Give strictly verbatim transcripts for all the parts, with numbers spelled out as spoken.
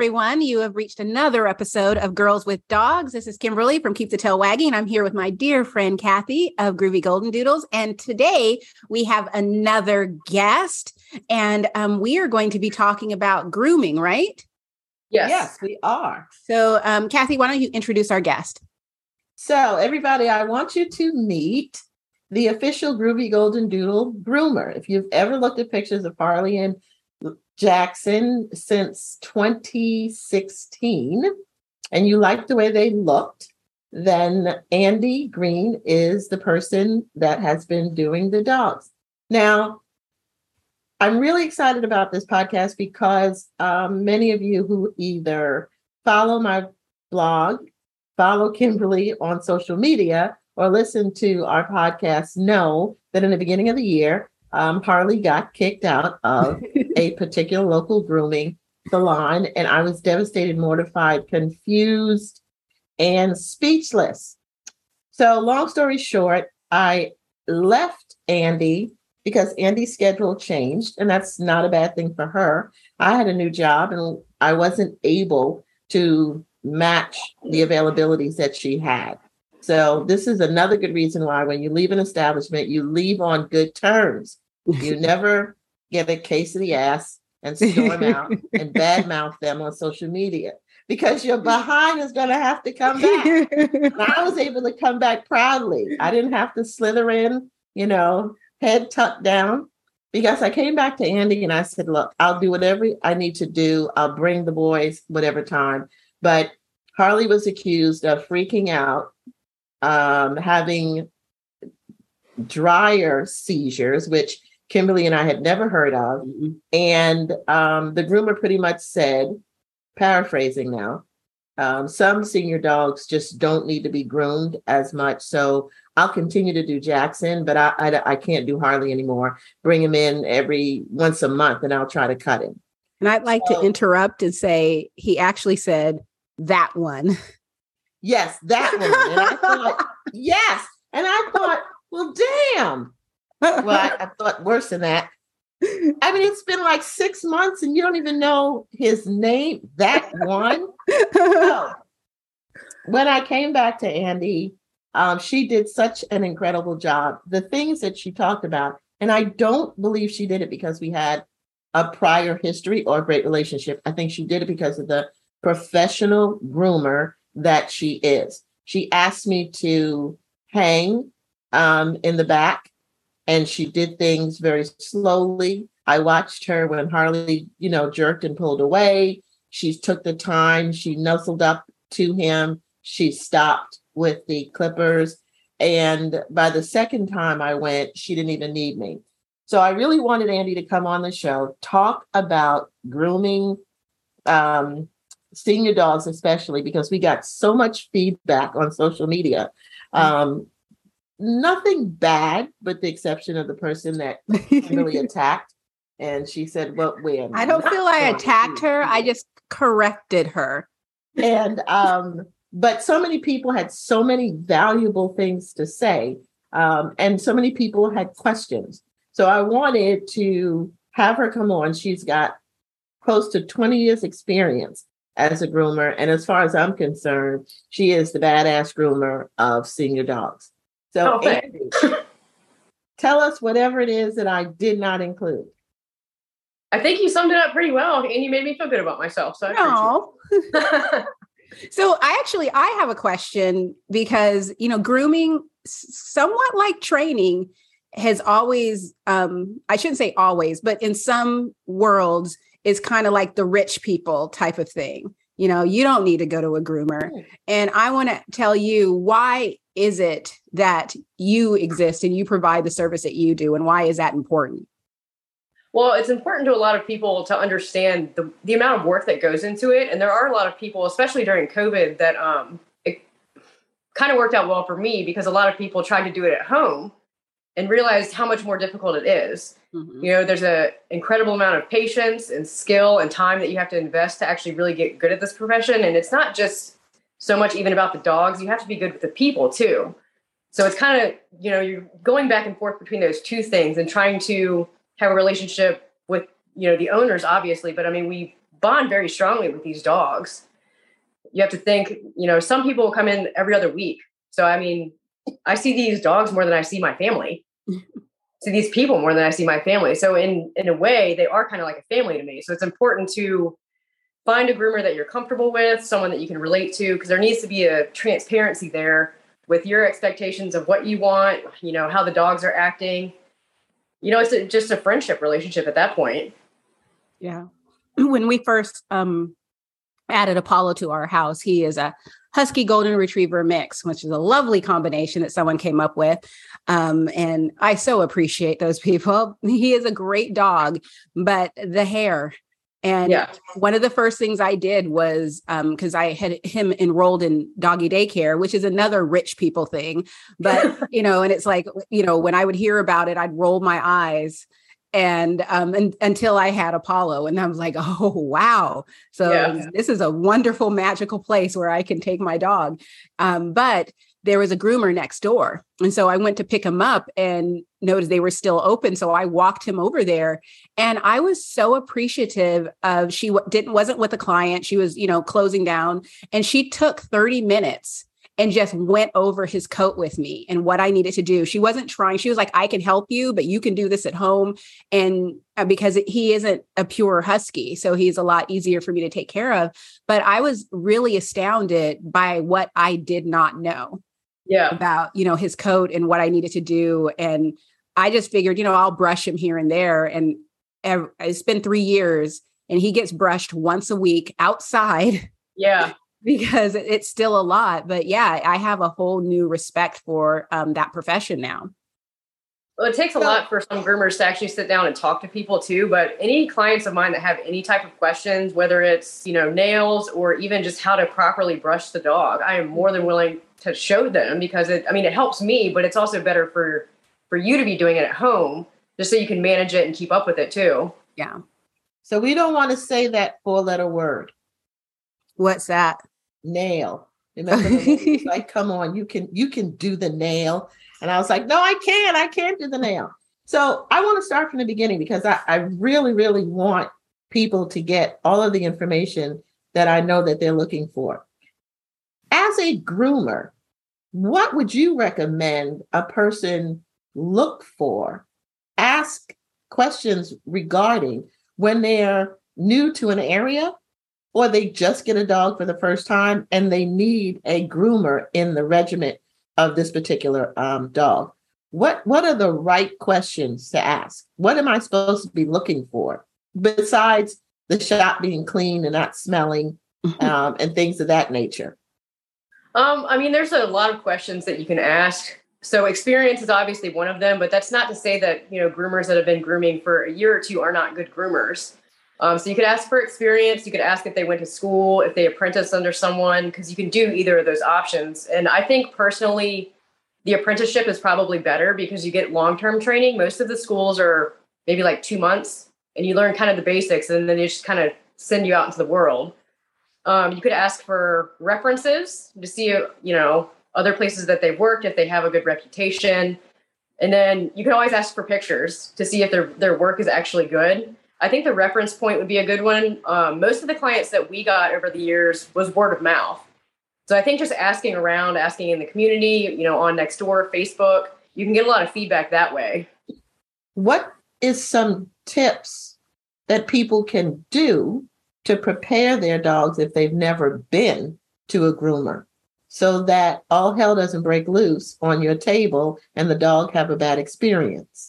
everyone. You have reached another episode of Girls with Dogs. This is Kimberly from Keep the Tail Wagging. I'm here with my dear friend, Kathy of Groovy Golden Doodles. And today we have another guest, and um, we are going to be talking about grooming, right? Yes, yes we are. So, um, Kathy, why don't you introduce our guest? So, everybody, I want you to meet the official Groovy Golden Doodle groomer. If you've ever looked at pictures of Harley and Jackson since twenty sixteen, and you like the way they looked, then Andy Green is the person that has been doing the dogs. Now, I'm really excited about this podcast because um, many of you who either follow my blog, follow Kimberly on social media, or listen to our podcast know that in the beginning of the year, Um, Harley got kicked out of a particular local grooming salon, and I was devastated, mortified, confused, and speechless. So long story short, I left Andy because Andy's schedule changed, and that's not a bad thing for her. I had a new job, and I wasn't able to match the availabilities that she had. So this is another good reason why when you leave an establishment, you leave on good terms. You never get a case of the ass and storm out and badmouth them on social media, because your behind is going to have to come back. And I was able to come back proudly. I didn't have to slither in, you know, head tucked down, because I came back to Andy and I said, look, I'll do whatever I need to do. I'll bring the boys whatever time. But Harley was accused of freaking out, um, having dryer seizures, which Kimberly and I had never heard of. Mm-hmm. And um, the groomer pretty much said, paraphrasing now, um, some senior dogs just don't need to be groomed as much. So I'll continue to do Jackson, but I, I, I can't do Harley anymore. Bring him in every once a month and I'll try to cut him. And I'd like so, to interrupt and say he actually said that one. Yes, that one. And I thought, yes. And I thought, well, damn. Well, I, I thought worse than that. I mean, it's been like six months and you don't even know his name, that one. So, when I came back to Andy, um, she did such an incredible job. The things that she talked about, and I don't believe she did it because we had a prior history or a great relationship. I think she did it because of the professional groomer that she is. She asked me to hang um, in the back, and she did things very slowly. I watched her when Harley, you know, jerked and pulled away. She took the time. She nuzzled up to him. She stopped with the clippers. And by the second time I went, she didn't even need me. So I really wanted Andy to come on the show, talk about grooming um, senior dogs, especially because we got so much feedback on social media. Um, Nothing bad, but the exception of the person that really attacked. And she said, well, wait. I don't feel I attacked her. I just corrected her. And, um, but so many people had so many valuable things to say. Um, and so many people had questions. So I wanted to have her come on. She's got close to twenty years experience as a groomer. And as far as I'm concerned, she is the badass groomer of senior dogs. So, oh, Andy, tell us whatever it is that I did not include. I think you summed it up pretty well, and you made me feel good about myself. So, I so I actually I have a question, because you know, grooming, somewhat like training, has always um, I shouldn't say always, but in some worlds, is kind of like the rich people type of thing. You know, you don't need to go to a groomer, mm. and I want to tell you why. Is it that you exist and you provide the service that you do? And why is that important? Well, it's important to a lot of people to understand the, the amount of work that goes into it. And there are a lot of people, especially during COVID, that um, it kind of worked out well for me, because a lot of people tried to do it at home and realized how much more difficult it is. Mm-hmm. You know, there's an incredible amount of patience and skill and time that you have to invest to actually really get good at this profession. And it's not just so much even about the dogs. You have to be good with the people too. So it's kind of, you know, you're going back and forth between those two things and trying to have a relationship with, you know, the owners, obviously. But I mean, we bond very strongly with these dogs. You have to think, you know, some people come in every other week. So, I mean, I see these dogs more than I see my family. See these people more than I see my family. So in, in a way, they are kind of like a family to me. So it's important to find a groomer that you're comfortable with, someone that you can relate to, because there needs to be a transparency there with your expectations of what you want, you know, how the dogs are acting. You know, it's a, just a friendship relationship at that point. Yeah. When we first um, added Apollo to our house, he is a Husky Golden Retriever mix, which is a lovely combination that someone came up with. Um, and I so appreciate those people. He is a great dog, but the hair. And yeah. One of the first things I did was, um, cause I had him enrolled in doggy daycare, which is another rich people thing, but you know, and it's like, you know, when I would hear about it, I'd roll my eyes. And, um, and until I had Apollo, and I was like, oh, wow. So yeah. This is a wonderful, magical place where I can take my dog. Um, but there was a groomer next door. And so I went to pick him up and noticed they were still open. So I walked him over there, and I was so appreciative of, she w- didn't, wasn't with a client. She was, you know, closing down, and she took thirty minutes and just went over his coat with me and what I needed to do. She wasn't trying. She was like, I can help you, but you can do this at home. And uh, because he isn't a pure Husky, so he's a lot easier for me to take care of. But I was really astounded by what I did not know yeah. about, you know, his coat and what I needed to do. And I just figured, you know, I'll brush him here and there. And ev- it's been three years and he gets brushed once a week outside. Yeah. Because it's still a lot. But yeah, I have a whole new respect for um, that profession now. Well, it takes a lot for some groomers to actually sit down and talk to people too. But any clients of mine that have any type of questions, whether it's, you know, nails or even just how to properly brush the dog, I am more than willing to show them, because it, I mean, it helps me, but it's also better for, for you to be doing it at home, just so you can manage it and keep up with it too. Yeah. So we don't want to say that four letter word. What's that? Nail. Remember, the lady was like, come on, you can you can do the nail. And I was like, no, I can't. I can't do the nail. So I want to start from the beginning, because I, I really, really want people to get all of the information that I know that they're looking for. As a groomer, what would you recommend a person look for, ask questions regarding when they're new to an area, or they just get a dog for the first time and they need a groomer in the regiment of this particular um, dog? What, what are the right questions to ask? What am I supposed to be looking for besides the shop being clean and not smelling um, and things of that nature? Um, I mean, there's a lot of questions that you can ask. So experience is obviously one of them, but that's not to say that, you know, groomers that have been grooming for a year or two are not good groomers. Um, so you could ask for experience. You could ask if they went to school, if they apprenticed under someone, because you can do either of those options. And I think personally, the apprenticeship is probably better because you get long-term training. Most of the schools are maybe like two months and you learn kind of the basics, and then they just kind of send you out into the world. Um, you could ask for references to see, you know, other places that they've worked, if they have a good reputation. And then you can always ask for pictures to see if their, their work is actually good. I think the reference point would be a good one. Um, most of the clients that we got over the years was word of mouth. So I think just asking around, asking in the community, you know, on Nextdoor, Facebook, you can get a lot of feedback that way. What is some tips that people can do to prepare their dogs if they've never been to a groomer, so that all hell doesn't break loose on your table and the dog have a bad experience?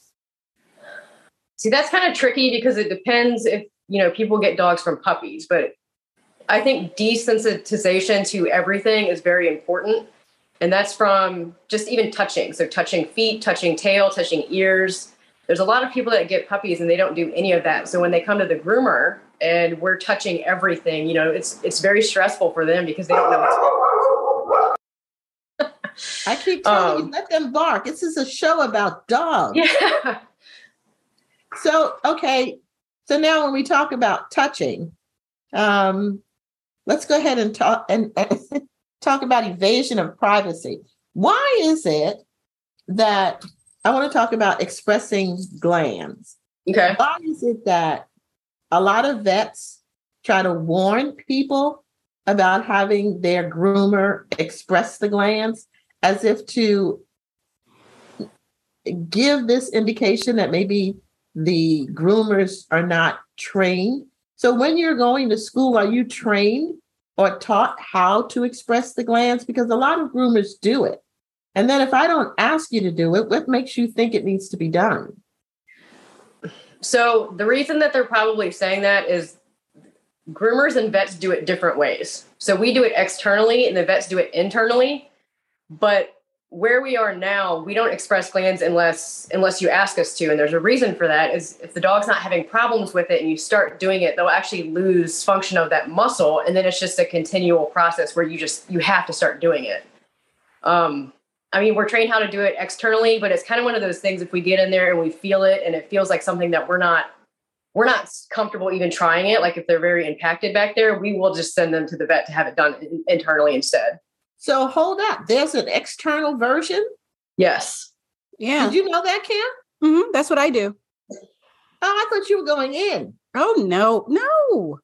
See, that's kind of tricky because it depends if, you know, people get dogs from puppies, but I think desensitization to everything is very important. And that's from just even touching. So touching feet, touching tail, touching ears. There's a lot of people that get puppies and they don't do any of that. So when they come to the groomer and we're touching everything, you know, it's, it's very stressful for them because they don't know what's going on. I keep telling um, you, let them bark. This is a show about dogs. Yeah. So, okay. So now when we talk about touching, um, let's go ahead and talk and, and talk about evasion of privacy. Why is it that I want to talk about expressing glands? Okay. Why is it that a lot of vets try to warn people about having their groomer express the glands, as if to give this indication that maybe the groomers are not trained. So when you're going to school, are you trained or taught how to express the glands? Because a lot of groomers do it. And then if I don't ask you to do it, what makes you think it needs to be done? So the reason that they're probably saying that is groomers and vets do it different ways. So we do it externally and the vets do it internally. But where we are now, we don't express glands unless unless you ask us to. And there's a reason for that, is if the dog's not having problems with it and you start doing it, they'll actually lose function of that muscle. And then it's just a continual process where you just, you have to start doing it. Um, I mean, we're trained how to do it externally, but it's kind of one of those things, if we get in there and we feel it and it feels like something that we're not, we're not comfortable even trying it. Like if they're very impacted back there, we will just send them to the vet to have it done internally instead. So hold up. There's an external version? Yes. Yeah. Did you know that, Kim? Mm-hmm. That's what I do. Oh, I thought you were going in. Oh, no, no.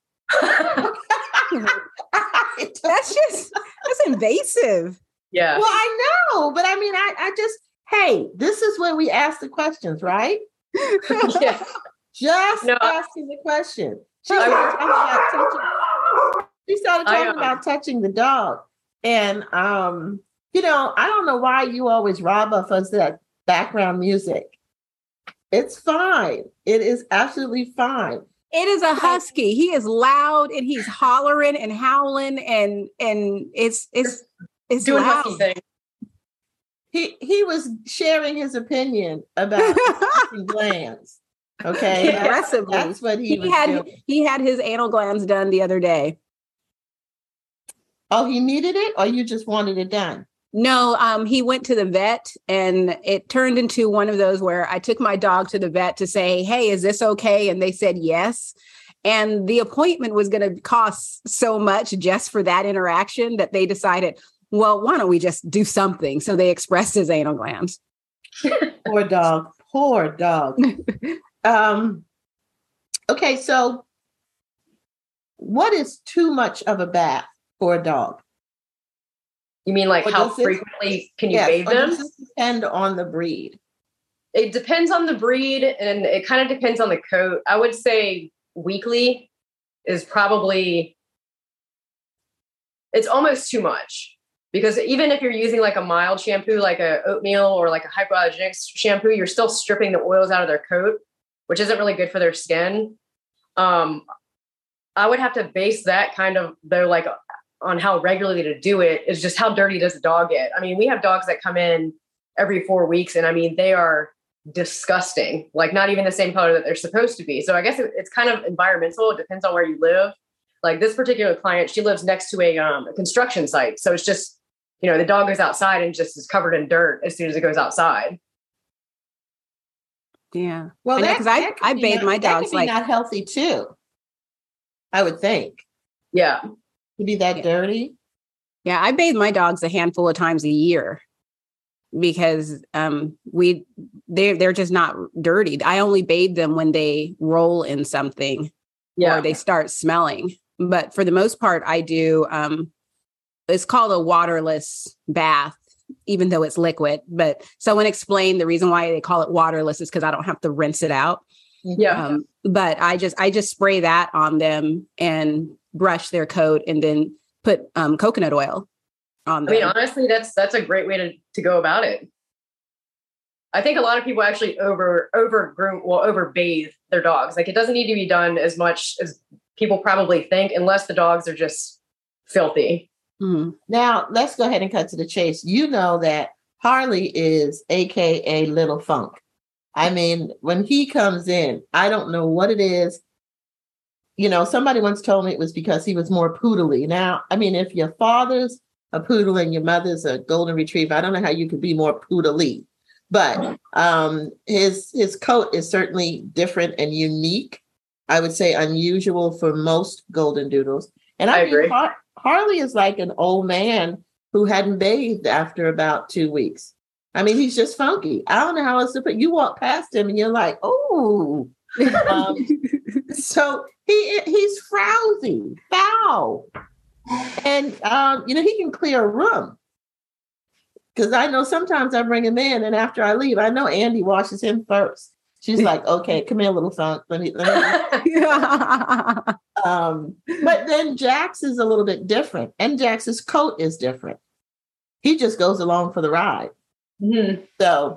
That's just, that's invasive. Yeah. Well, I know, but I mean, I, I just, hey, this is where we ask the questions, right? Yeah. Just No. asking the question. She started talking about touching, she started I, talking um, about touching the dog. And, um, you know, I don't know why you always rob us of that background music. It's fine. It is absolutely fine. It is a husky. He is loud and he's hollering and howling and and it's it's it's doing loud. husky thing. He he was sharing his opinion about touching glands. Okay, that's, Aggressively. that's what he, He was had doing. he had his anal glands done the other day. Oh, he needed it, or you just wanted it done? No, um, he went to the vet and it turned into one of those where I took my dog to the vet to say, hey, is this okay? And they said yes. And the appointment was going to cost so much just for that interaction that they decided, well, why don't we just do something? So they expressed his anal glands. Poor dog. Poor dog. um, okay, so what is too much of a bath for a dog? You mean like Or how does it- frequently can you Yes, bathe or them? does this depend on the breed? It depends on the breed and it kind of depends on the coat. I would say weekly is probably, it's almost too much, because even if you're using like a mild shampoo, like a oatmeal or like a hypoallergenic shampoo, you're still stripping the oils out of their coat, which isn't really good for their skin. Um, I would have to base that kind of though, like on how regularly to do it is just how dirty does the dog get? I mean, we have dogs that come in every four weeks and I mean, they are disgusting, like not even the same color that they're supposed to be. So I guess it, it's kind of environmental. It depends on where you live. Like this particular client, she lives next to a, um, a construction site. So it's just, you know, the dog goes outside and just is covered in dirt as soon as it goes outside. Yeah. Well, I know, that- 'cause I- that could I be bathe not- my that dogs could be like- not healthy too. I would think Yeah. to be that Yeah. dirty. Yeah, I bathe my dogs a handful of times a year because um, we they they're just not dirty. I only bathe them when they roll in something Yeah. or they start smelling. But for the most part, I do. Um, it's called a waterless bath, even though it's liquid. But someone explained the reason why they call it waterless is because I don't have to rinse it out. Yeah. Um, but I just I just spray that on them and brush their coat and then put um, coconut oil on I them. mean, honestly, that's that's a great way to, to go about it. I think a lot of people actually over over groom well over bathe their dogs. Like it doesn't need to be done as much as people probably think, unless the dogs are just filthy. Mhm. Now, let's go ahead and cut to the chase. You know that Harley is A K A Little Funk. I mean, when he comes in, I don't know what it is. You know, somebody once told me it was because he was more poodly. Now, I mean, if your father's a poodle and your mother's a golden retriever, I don't know how you could be more poodly. But um, his his coat is certainly different and unique. I would say unusual for most golden doodles. And I, I mean, agree. Har- Harley is like an old man who hadn't bathed after about two weeks. I mean, he's just funky. I don't know how else to put. You walk past him and you're like, oh, Um, so he he's frowsy, foul. And, um, you know, he can clear a room. Because I know sometimes I bring him in, and after I leave, I know Andy washes him first. She's like, okay, come here, little son. Let me, let me. um, but then Jax is a little bit different, and Jax's coat is different. He just goes along for the ride. Mm-hmm. So,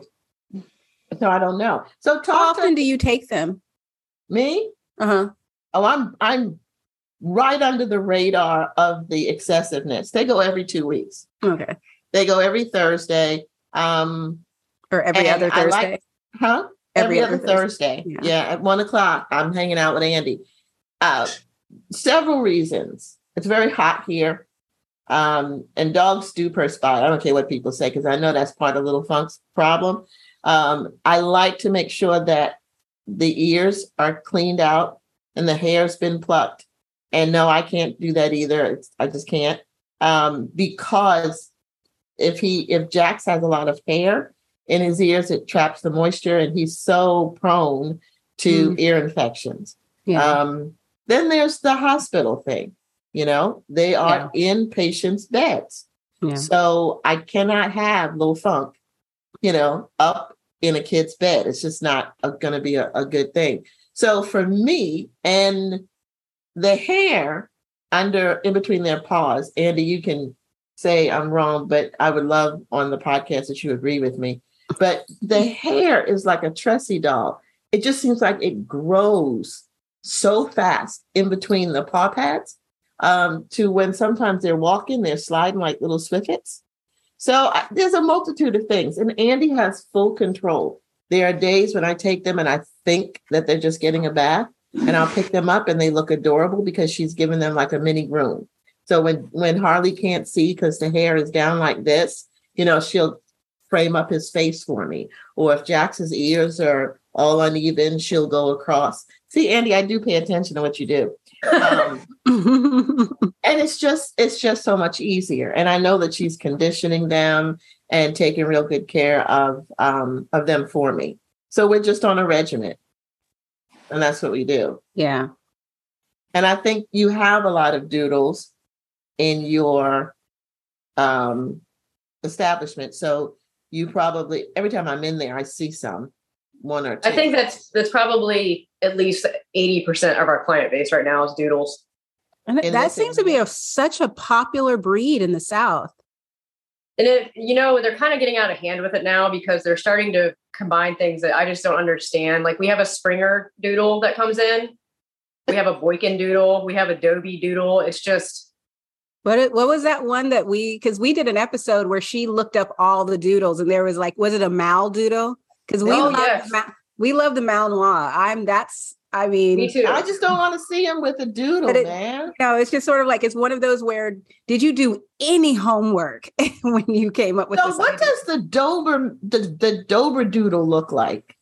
so I don't know. So talk How often to, do you take them? Me? Uh-huh. Oh, I'm I'm right under the radar of the excessiveness. They go every two weeks. Okay. They go every Thursday. Um, or every other Thursday. Like, huh? Every, every other Thursday. Thursday. Yeah. yeah, at one o'clock. I'm hanging out with Andy. Uh, several reasons. It's very hot here. Um, and dogs do perspire. I don't care what people say, because I know that's part of Little Funk's problem. Um, I like to make sure that the ears are cleaned out and the hair's been plucked. And no, I can't do that either. It's, I just can't. Um, because if he, if Jax has a lot of hair in his ears, it traps the moisture, and he's so prone to mm. ear infections. Yeah. Um, then there's the hospital thing. You know, they are yeah. in patients' beds. Yeah. So I cannot have Little Funk, you know, up in a kid's bed. It's just not going to be a, a good thing. So for me, and the hair under, in between their paws, Andy, you can say I'm wrong, but I would love on the podcast that you agree with me. But the hair is like a Tressie doll. It just seems like it grows so fast in between the paw pads. Um, to when sometimes they're walking, they're sliding like little swiffets. So I, there's a multitude of things. And Andy has full control. There are days when I take them and I think that they're just getting a bath, and I'll pick them up and they look adorable because she's giving them like a mini groom. So when, when Harley can't see because the hair is down like this, you know, she'll frame up his face for me. Or if Jax's ears are all uneven, she'll go across. See, Andy, I do pay attention to what you do. Um, and it's just it's just so much easier. And I know that she's conditioning them and taking real good care of um, of them for me. So we're just on a regimen, and that's what we do. Yeah. And I think you have a lot of doodles in your um, establishment. So you probably, every time I'm in there, I see some. One or two. I think that's that's probably at least eighty percent of our client base right now is doodles. And that, that seems to be a, such a popular breed in the South. And it, you know, they're kind of getting out of hand with it now because they're starting to combine things that I just don't understand. Like we have a Springer doodle that comes in. We have a Boykin doodle. We have a Dobie doodle. It's just. What, what was that one that we, because we did an episode where she looked up all the doodles, and there was like, was it a Mal doodle? Because we, oh, love yes. the, we love the Malinois. I'm that's, I mean, me too. I just don't want to see him with a doodle, it, man. No, it's just sort of like, it's one of those where, did you do any homework when you came up with so this? What idea? Does the Dober, the, the Dober doodle look like?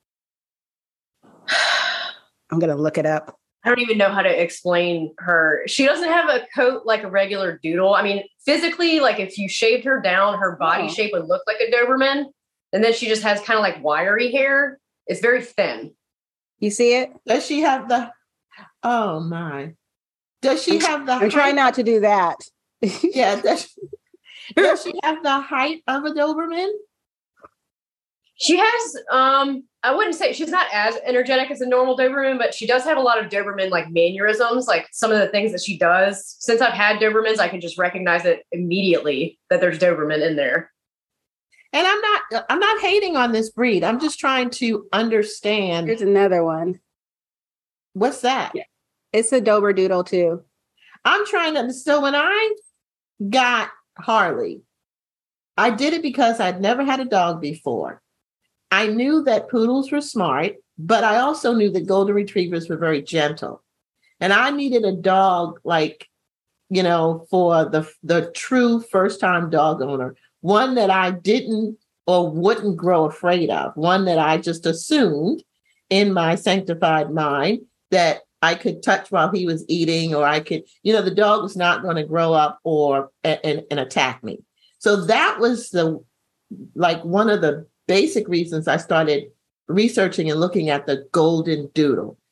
I'm going to look it up. I don't even know how to explain her. She doesn't have a coat like a regular doodle. I mean, physically, like if you shaved her down, her body oh. shape would look like a Doberman. And then she just has kind of like wiry hair. It's very thin. You see it? Does she have the, oh my. Does she have the I'm height? Trying not to do that. Yeah. Does she, does she have the height of a Doberman? She has, um, I wouldn't say she's not as energetic as a normal Doberman, but she does have a lot of Doberman like mannerisms, like some of the things that she does. Since I've had Dobermans, I can just recognize it immediately that there's Doberman in there. And I'm not, I'm not hating on this breed. I'm just trying to understand. Here's another one. What's that? Yeah. It's a Doberdoodle too. I'm trying to, so when I got Harley, I did it because I'd never had a dog before. I knew that poodles were smart, but I also knew that golden retrievers were very gentle. And I needed a dog like, you know, for the, the true first-time dog owner. One that I didn't or wouldn't grow afraid of. One that I just assumed in my sanctified mind that I could touch while he was eating, or I could, you know, the dog was not going to grow up or and, and attack me. So that was the, like one of the basic reasons I started researching and looking at the golden doodle.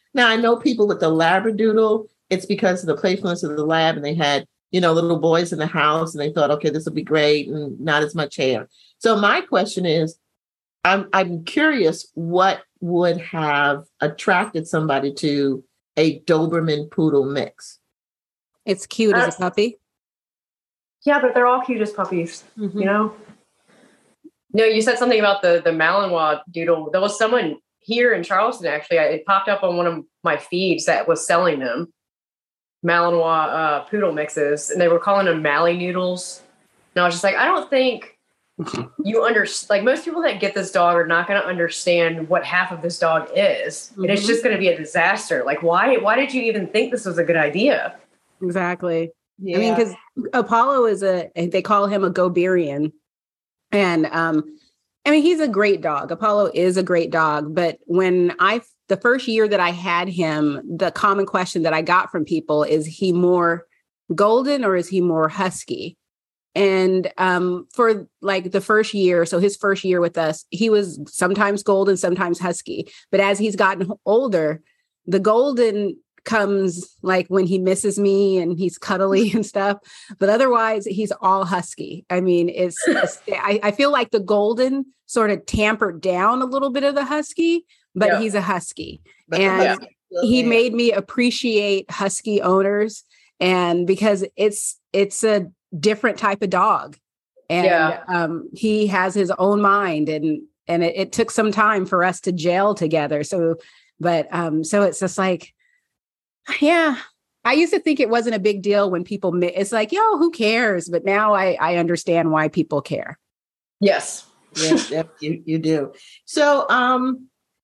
Now, I know people with the Labradoodle, it's because of the playfulness of the lab, and they had, you know, little boys in the house, and they thought, okay, this will be great, and not as much hair. So my question is, I'm I'm curious what would have attracted somebody to a Doberman Poodle mix. It's cute uh, as a puppy. Yeah, but they're all cute as puppies, mm-hmm. you know? No, you said something about the, the Malinois doodle. There was someone here in Charleston, actually. I, it popped up on one of my feeds that was selling them. Malinois uh, poodle mixes. And they were calling them Mally noodles. And I was just like, I don't think you understand. Like, most people that get this dog are not going to understand what half of this dog is. Mm-hmm. And it's just going to be a disaster. Like, why, why did you even think this was a good idea? Exactly. Yeah. I mean, because Apollo is a, they call him a Goberian. And um, I mean, he's a great dog. Apollo is a great dog. But when I, the first year that I had him, the common question that I got from people is, he more golden or is he more husky? And um, for like the first year, so his first year with us, he was sometimes golden, sometimes husky. But as he's gotten older, the golden comes like when he misses me and he's cuddly and stuff, but otherwise he's all husky. I mean, it's, it's I, I feel like the golden sort of tampered down a little bit of the husky, but yeah. he's a husky. But and yeah. he made me appreciate husky owners, and because it's it's a different type of dog, and yeah. um, he has his own mind, and and it, it took some time for us to gel together. So, but um, so it's just like, yeah, I used to think it wasn't a big deal when people, it's like, yo, who cares? But now I, I understand why people care. Yes. Yes, yep, you, you do. So, um,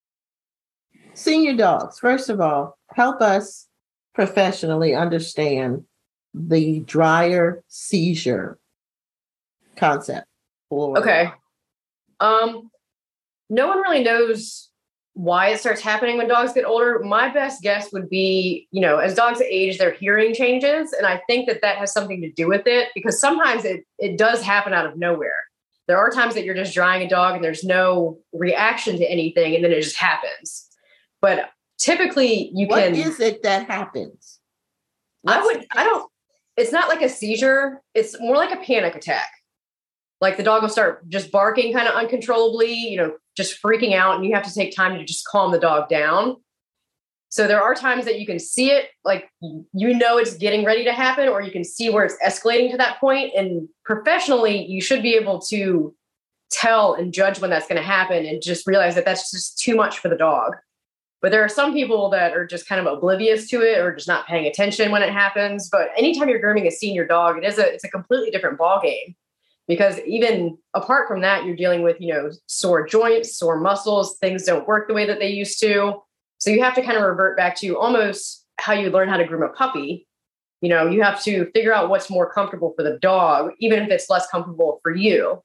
senior dogs, first of all, help us professionally understand the dryer seizure concept. Or- okay. Um, no one really knows why it starts happening when dogs get older. My best guess would be, you know, as dogs age, their hearing changes. And I think that that has something to do with it, because sometimes it, it does happen out of nowhere. There are times that you're just drying a dog and there's no reaction to anything, and then it just happens. But typically you what can... What is it that happens? What's I would, I don't, it's not like a seizure. It's more like a panic attack. Like the dog will start just barking kind of uncontrollably, you know, just freaking out, and you have to take time to just calm the dog down. So there are times that you can see it, like, you know, it's getting ready to happen, or you can see where it's escalating to that point. And professionally, you should be able to tell and judge when that's going to happen, and just realize that that's just too much for the dog. But there are some people that are just kind of oblivious to it, or just not paying attention when it happens. But anytime you're grooming a senior dog, it is a, it's a completely different ballgame. Because even apart from that, you're dealing with, you know, sore joints, sore muscles, things don't work the way that they used to. So you have to kind of revert back to almost how you learn how to groom a puppy. You know, you have to figure out what's more comfortable for the dog, even if it's less comfortable for you.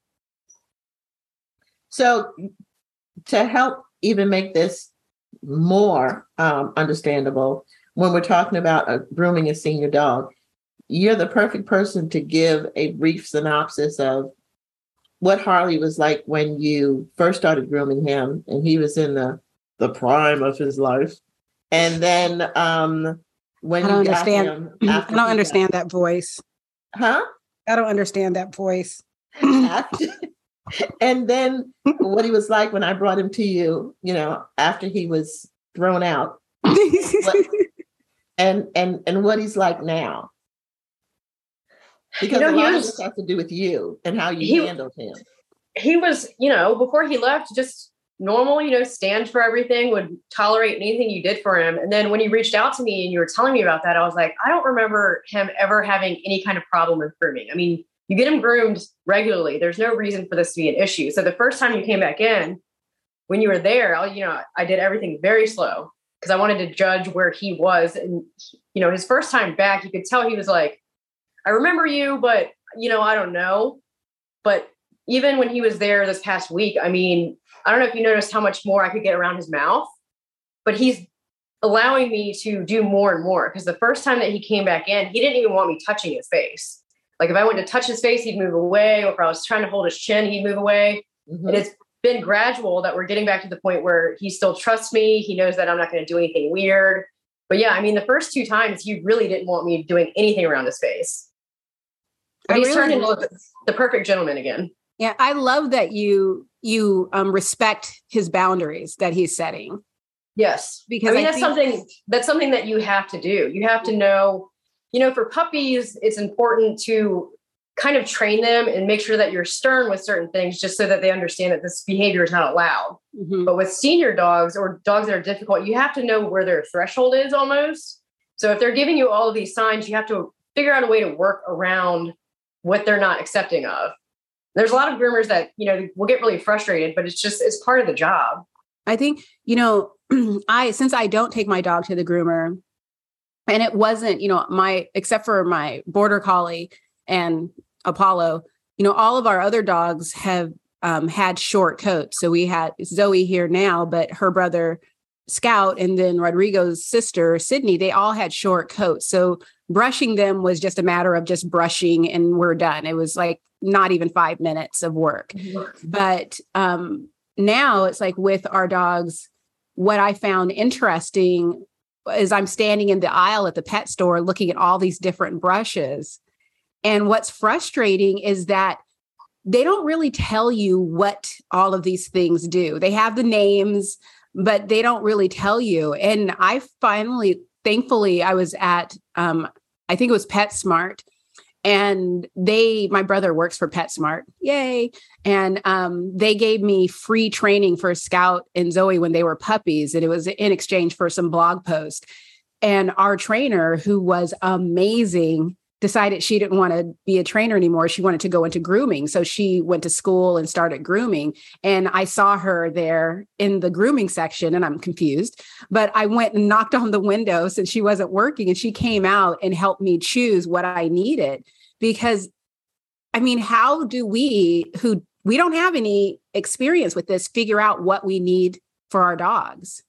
So to help even make this more um, understandable, when we're talking about uh, grooming a senior dog, you're the perfect person to give a brief synopsis of what Harley was like when you first started grooming him, and he was in the, the prime of his life. And then um, when I don't you understand. got him, I don't understand got, that voice. Huh? I don't understand that voice. after, and then what he was like when I brought him to you, you know, after he was thrown out. what, and and and what he's like now. Because you know, a lot was, of this has to do with you and how you he, handled him. He was, you know, before he left, just normal, you know, stand for everything, would tolerate anything you did for him. And then when he reached out to me and you were telling me about that, I was like, I don't remember him ever having any kind of problem with grooming. I mean, you get him groomed regularly. There's no reason for this to be an issue. So the first time you came back in, when you were there, I, you know, I did everything very slow because I wanted to judge where he was. And, you know, his first time back, you could tell he was like, I remember you, but, you know, I don't know. But even when he was there this past week, I mean, I don't know if you noticed how much more I could get around his mouth, but he's allowing me to do more and more. Because the first time that he came back in, he didn't even want me touching his face. Like if I went to touch his face, he'd move away. Or if I was trying to hold his chin, he'd move away. Mm-hmm. And it's been gradual that we're getting back to the point where he still trusts me. He knows that I'm not going to do anything weird. But yeah, I mean, the first two times he really didn't want me doing anything around his face. But he's really turned into the perfect gentleman again. Yeah, I love that you you um, respect his boundaries that he's setting. Yes, because I mean I that's think- something that's something that you have to do. You have to know, you know, for puppies, it's important to kind of train them and make sure that you're stern with certain things, just so that they understand that this behavior is not allowed. Mm-hmm. But with senior dogs or dogs that are difficult, you have to know where their threshold is almost. So if they're giving you all of these signs, you have to figure out a way to work around what they're not accepting of. There's a lot of groomers that, you know, will get really frustrated, but it's just, it's part of the job. I think, you know, I, since I don't take my dog to the groomer, and it wasn't, you know, my, except for my border collie and Apollo, you know, all of our other dogs have um, had short coats. So we had Zoe here now, but her brother Scout and then Rodrigo's sister, Sydney, they all had short coats. So brushing them was just a matter of just brushing and we're done. It was like not even five minutes of work. But um, now it's like with our dogs, what I found interesting is I'm standing in the aisle at the pet store looking at all these different brushes. And what's frustrating is that they don't really tell you what all of these things do. They have the names, but they don't really tell you. And I finally, thankfully, I was at, um, I think it was PetSmart, and they, my brother works for PetSmart, yay. And um, they gave me free training for Scout and Zoe when they were puppies. And it was in exchange for some blog posts. And our trainer, who was amazing, decided she didn't want to be a trainer anymore. She wanted to go into grooming. So she went to school and started grooming. And I saw her there in the grooming section and I'm confused, but I went and knocked on the window since she wasn't working, and she came out and helped me choose what I needed. Because I mean, how do we, who we don't have any experience with this, figure out what we need for our dogs?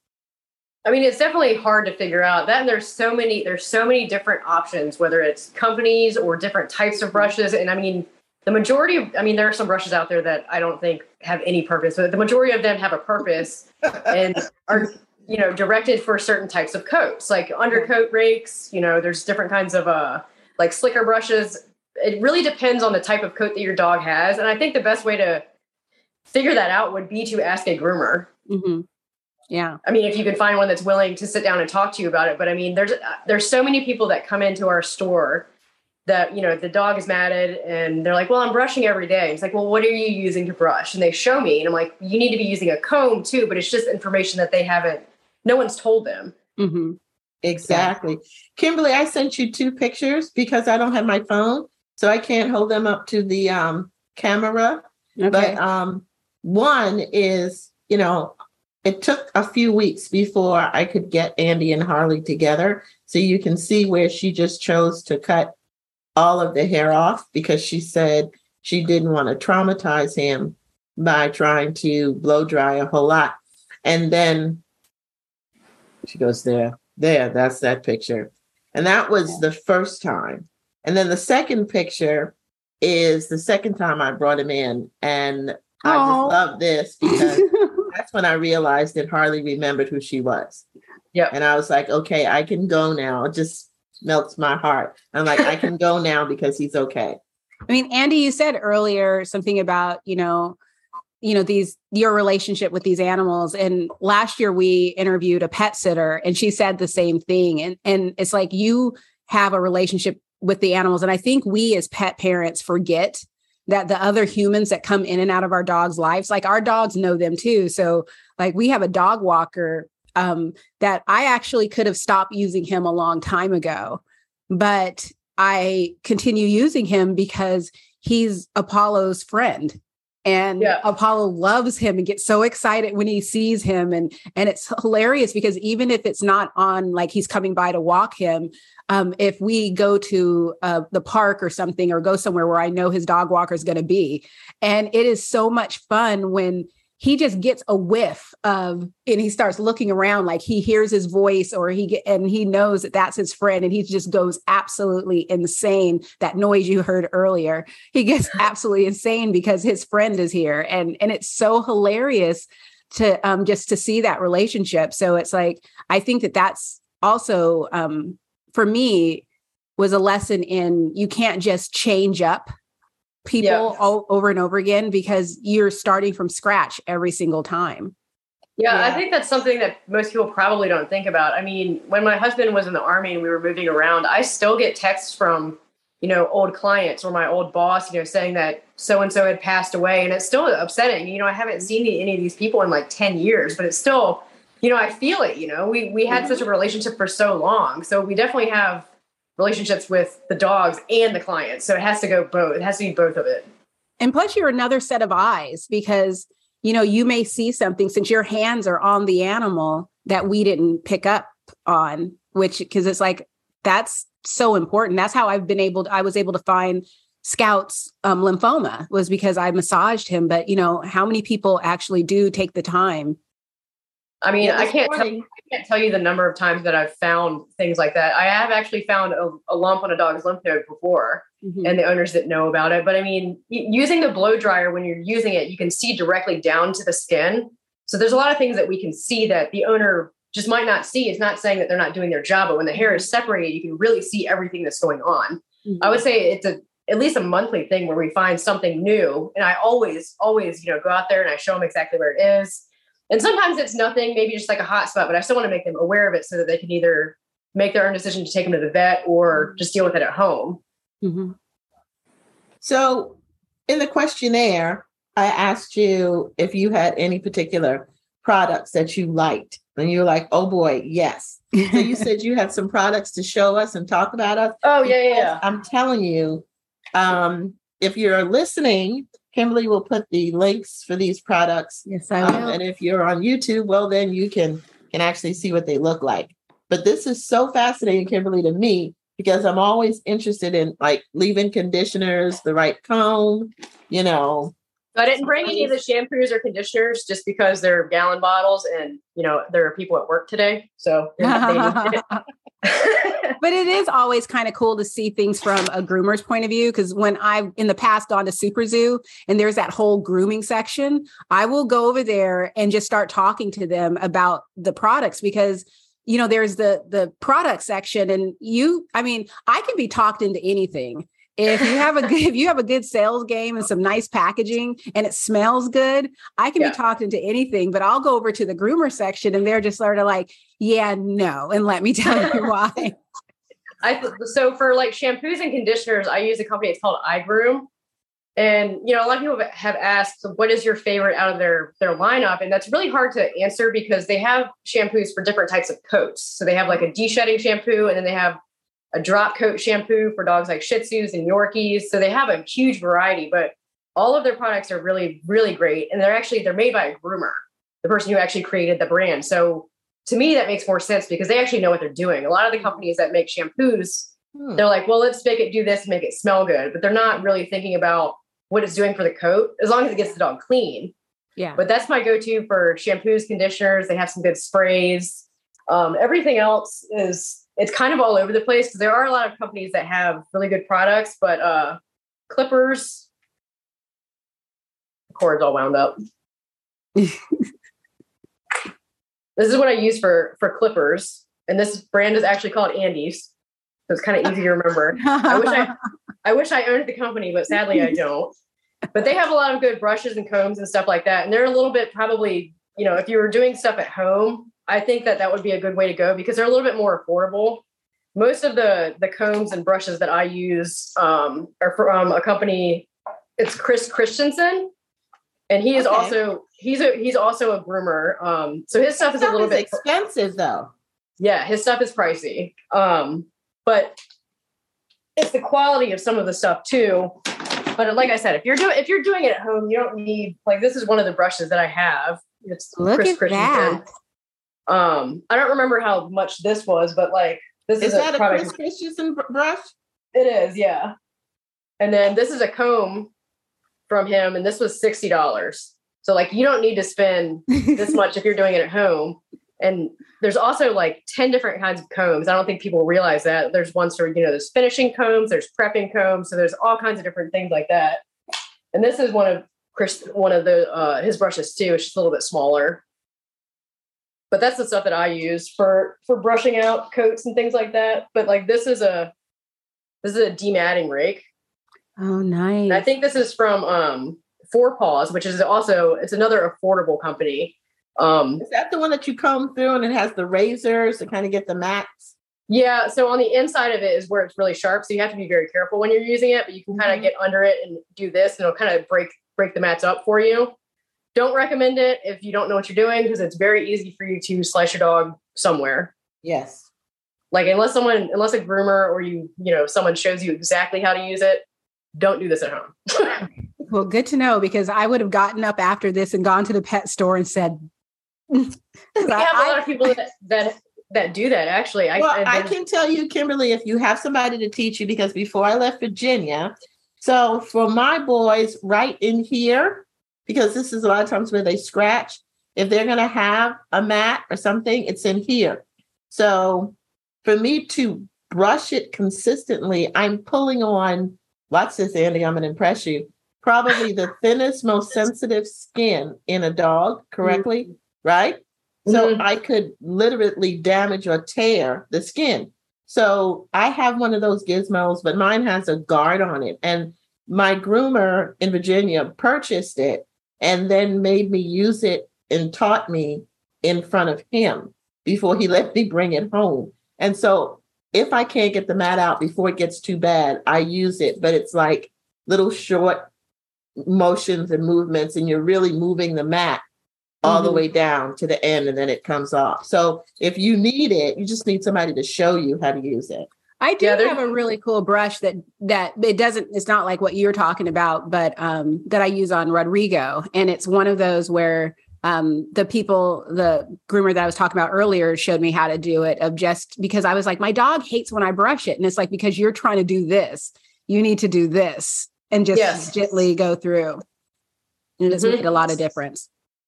I mean, it's definitely hard to figure out that. And there's so many, there's so many different options, whether it's companies or different types of brushes. And I mean, the majority of, I mean, there are some brushes out there that I don't think have any purpose, but the majority of them have a purpose and are, you know, directed for certain types of coats, like undercoat rakes. You know, there's different kinds of, uh, like slicker brushes. It really depends on the type of coat that your dog has. And I think the best way to figure that out would be to ask a groomer. Mm-hmm. Yeah. I mean, if you can find one that's willing to sit down and talk to you about it. But I mean, there's, there's so many people that come into our store that, you know, the dog is matted and they're like, well, I'm brushing every day. It's like, well, what are you using to brush? And they show me, and I'm like, you need to be using a comb too, but it's just information that they haven't, no one's told them. Mm-hmm. Exactly. Kimberly, I sent you two pictures because I don't have my phone, so I can't hold them up to the um, camera. Okay. But um, one is, you know, it took a few weeks before I could get Andy and Harley together. So you can see where she just chose to cut all of the hair off because she said she didn't want to traumatize him by trying to blow dry a whole lot. And then she goes there, there, that's that picture. And that was the first time. And then the second picture is the second time I brought him in. And I just love this because that's when I realized that Harley remembered who she was. Yeah. And I was like, okay, I can go now. It just melts my heart. I'm like, I can go now because he's okay. I mean, Andy, you said earlier something about, you know, you know, these, your relationship with these animals. And last year we interviewed a pet sitter and she said the same thing. And, and it's like, you have a relationship with the animals. And I think we as pet parents forget that the other humans that come in and out of our dogs' lives, like our dogs know them too. So like we have a dog walker um, that I actually could have stopped using him a long time ago, but I continue using him because he's Apollo's friend. And yeah. Apollo loves him and gets so excited when he sees him. And, and it's hilarious because even if it's not on, like he's coming by to walk him, um, if we go to uh, the park or something, or go somewhere where I know his dog walker is going to be. And it is so much fun when he just gets a whiff of, and he starts looking around like he hears his voice or he get, and he knows that that's his friend. And he just goes absolutely insane. That noise you heard earlier, he gets absolutely insane because his friend is here. And, and it's so hilarious to um, just to see that relationship. So it's like, I think that that's also, um, for me, was a lesson in, you can't just change up people yeah. all, over and over again because you're starting from scratch every single time. Yeah, yeah, I think that's something that most people probably don't think about. I mean, when my husband was in the Army and we were moving around, I still get texts from, you know, old clients or my old boss, you know, saying that so-and-so had passed away. And it's still upsetting. You know, I haven't seen any of these people in like ten years, but it's still, you know, I feel it, you know, we, we had mm-hmm. such a relationship for so long. So we definitely have relationships with the dogs and the clients. So it has to go both. It has to be both of it. And plus you're another set of eyes because, you know, you may see something since your hands are on the animal that we didn't pick up on, which, because it's like, that's so important. That's how I've been able to, I was able to find Scout's um, lymphoma was because I massaged him. But, you know, how many people actually do take the time? I mean, yeah, I can't tell you, I can't tell you the number of times that I've found things like that. I have actually found a, a lump on a dog's lymph node before, mm-hmm. and the owners didn't know about it. But I mean, using the blow dryer, when you're using it, you can see directly down to the skin. So there's a lot of things that we can see that the owner just might not see. It's not saying that they're not doing their job, but when the hair is separated, you can really see everything that's going on. Mm-hmm. I would say it's a at least a monthly thing where we find something new. And I always, always, you know, go out there and I show them exactly where it is. And sometimes it's nothing, maybe just like a hot spot, but I still want to make them aware of it so that they can either make their own decision to take them to the vet or just deal with it at home. Mm-hmm. So in the questionnaire, I asked you if you had any particular products that you liked. And you were like, oh boy, yes. So you said you had some products to show us and talk about us. Oh, yeah, yeah, yeah. I'm telling you, um, if you're listening, Kimberly will put the links for these products. Yes, I will. Um, and if you're on YouTube, well, then you can can actually see what they look like. But this is so fascinating, Kimberly, to me, because I'm always interested in like leave-in conditioners, the right comb, you know. So I didn't bring any of the shampoos or conditioners just because they're gallon bottles and, you know, there are people at work today. So they need it. But it is always kind of cool to see things from a groomer's point of view. Because when I've in the past gone to Super Zoo and there's that whole grooming section, I will go over there and just start talking to them about the products because, you know, there's the the product section and you, I mean, I can be talked into anything. If you have a good, if you have a good sales game and some nice packaging and it smells good, I can yeah. be talked into anything, but I'll go over to the groomer section and they're just sort of like, yeah, no. And let me tell you why. I th- so for like shampoos and conditioners, I use a company, it's called iGroom. And, you know, a lot of people have asked, what is your favorite out of their, their lineup? And that's really hard to answer because they have shampoos for different types of coats. So they have like a de-shedding shampoo, and then they have a drop coat shampoo for dogs like Shih Tzus and Yorkies. So they have a huge variety, but all of their products are really, really great. And they're actually, they're made by a groomer, the person who actually created the brand. So to me, that makes more sense because they actually know what they're doing. A lot of the companies that make shampoos, hmm. they're like, well, let's make it do this, make it smell good. But they're not really thinking about what it's doing for the coat, as long as it gets the dog clean. Yeah. But that's my go-to for shampoos, conditioners. They have some good sprays. Um, everything else is, it's kind of all over the place because there are a lot of companies that have really good products, but uh, clippers, the cord's all wound up. This is what I use for, for clippers. And this brand is actually called Andes. So it's kind of easy to remember. I wish I, I wish I owned the company, but sadly I don't. But they have a lot of good brushes and combs and stuff like that. And they're a little bit probably, you know, if you were doing stuff at home, I think that that would be a good way to go because they're a little bit more affordable. Most of the, the combs and brushes that I use um, are from a company. It's Chris Christensen. And he is okay. also, he's a, he's also a groomer. Um, so his stuff is stuff a little is bit expensive though. Yeah. His stuff is pricey. Um, but it's the quality of some of the stuff too. But like I said, if you're doing, if you're doing it at home, you don't need, like, this is one of the brushes that I have. It's Look Chris at Christensen. that. Um, I don't remember how much this was, but like, this is, is a that a product. Chris Christensen brush? It is. Yeah. And then this is a comb from him. And this was sixty dollars. So like, you don't need to spend this much if you're doing it at home. And there's also like ten different kinds of combs. I don't think people realize that. There's ones for, you know, there's finishing combs, there's prepping combs. So there's all kinds of different things like that. And this is one of Chris, one of the, uh, his brushes too. It's just a little bit smaller. But that's the stuff that I use for, for brushing out coats and things like that. But like, this is a, this is a dematting rake. Oh, nice. And I think this is from um, Four Paws, which is also, it's another affordable company. Um, is that the one that you comb through and it has the razors to kind of get the mats? Yeah. So on the inside of it is where it's really sharp. So you have to be very careful when you're using it, but you can kind of mm-hmm. get under it and do this and it'll kind of break, break the mats up for you. Don't recommend it if you don't know what you're doing, because it's very easy for you to slice your dog somewhere. Yes. Like unless someone, unless a groomer or you, you know, someone shows you exactly how to use it, don't do this at home. Well, good to know, because I would have gotten up after this and gone to the pet store and said, we have I, a lot of people that, that that do that, actually. Well, I, I, I can tell you, Kimberly, if you have somebody to teach you, because before I left Virginia, so for my boys right in here, because this is a lot of times where they scratch, if they're going to have a mat or something, it's in here. So for me to brush it consistently, I'm pulling on, watch this, Andy, I'm going to impress you, probably the thinnest, most sensitive skin in a dog, correctly? Mm-hmm. Right? So mm-hmm. I could literally damage or tear the skin. So I have one of those gizmos, but mine has a guard on it. And my groomer in Virginia purchased it and then made me use it and taught me in front of him before he let me bring it home. And so if I can't get the mat out before it gets too bad, I use it, but it's like little short motions and movements, and you're really moving the mat all mm-hmm. the way down to the end, and then it comes off. So if you need it, you just need somebody to show you how to use it. I do yeah, have a really cool brush that that it doesn't, it's not like what you're talking about, but um, that I use on Rodrigo. And it's one of those where um, the people, the groomer that I was talking about earlier showed me how to do it, of just because I was like, my dog hates when I brush it. And it's like, because you're trying to do this, you need to do this and just yes. gently go through. And it does mm-hmm. make a lot of difference.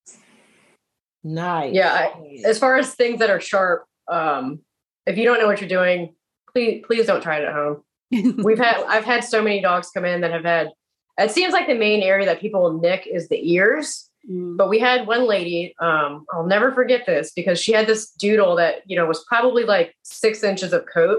Nice. Yeah. I, as far as things that are sharp, um, if you don't know what you're doing, please, please don't try it at home. We've had, I've had so many dogs come in that have had, it seems like the main area that people nick is the ears, mm. but we had one lady, um, I'll never forget this, because she had this doodle that, you know, was probably like six inches of coat,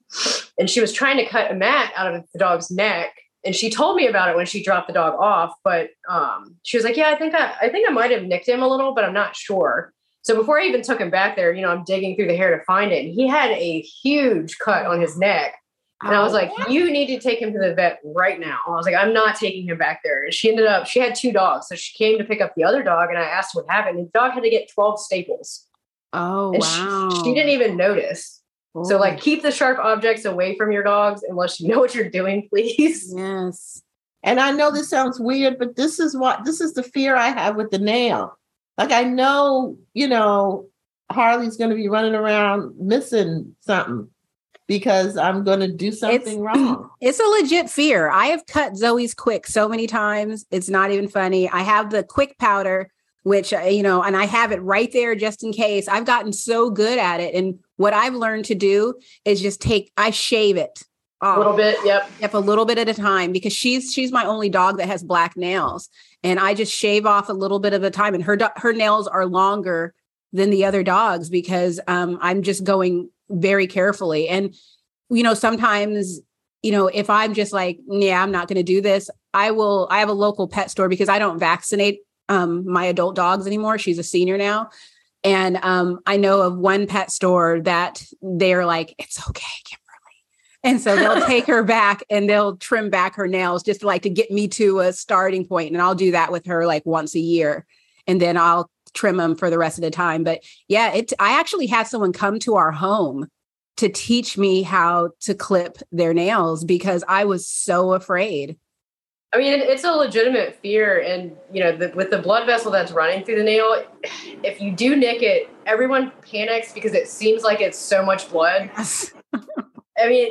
and she was trying to cut a mat out of the dog's neck. And she told me about it when she dropped the dog off, but um, she was like, yeah, I think I, I think I might have nicked him a little, but I'm not sure. So before I even took him back there, you know, I'm digging through the hair to find it. And he had a huge cut on his neck. And I was like, you need to take him to the vet right now. I was like, I'm not taking him back there. And she ended up, she had two dogs. So she came to pick up the other dog, and I asked what happened. And the dog had to get twelve staples. Oh, and wow. She, she didn't even notice. So like, keep the sharp objects away from your dogs unless you know what you're doing, please. Yes. And I know this sounds weird, but this is what, this is the fear I have with the nail. Like, I know, you know, Harley's going to be running around missing something because I'm going to do something it's, wrong. It's a legit fear. I have cut Zoe's Quick so many times. It's not even funny. I have the Quick powder, which, you know, and I have it right there just in case. I've gotten so good at it. And what I've learned to do is just take, I shave it off. A little bit. Yep. Yep. A little bit at a time, because she's, she's my only dog that has black nails, and I just shave off a little bit of a time, and her, her nails are longer than the other dogs because um, I'm just going very carefully. And, you know, sometimes, you know, if I'm just like, yeah, I'm not going to do this, I will, I have a local pet store because I don't vaccinate um, my adult dogs anymore. She's a senior now. And um, I know of one pet store that they're like, it's okay, Kimberly. And so they'll take her back and they'll trim back her nails just to like to get me to a starting point. And I'll do that with her like once a year. And then I'll trim them for the rest of the time. But yeah, it, I actually had someone come to our home to teach me how to clip their nails because I was so afraid. I mean, it's a legitimate fear. And, you know, the, with the blood vessel that's running through the nail, if you do nick it, everyone panics because it seems like it's so much blood. Yes. I mean,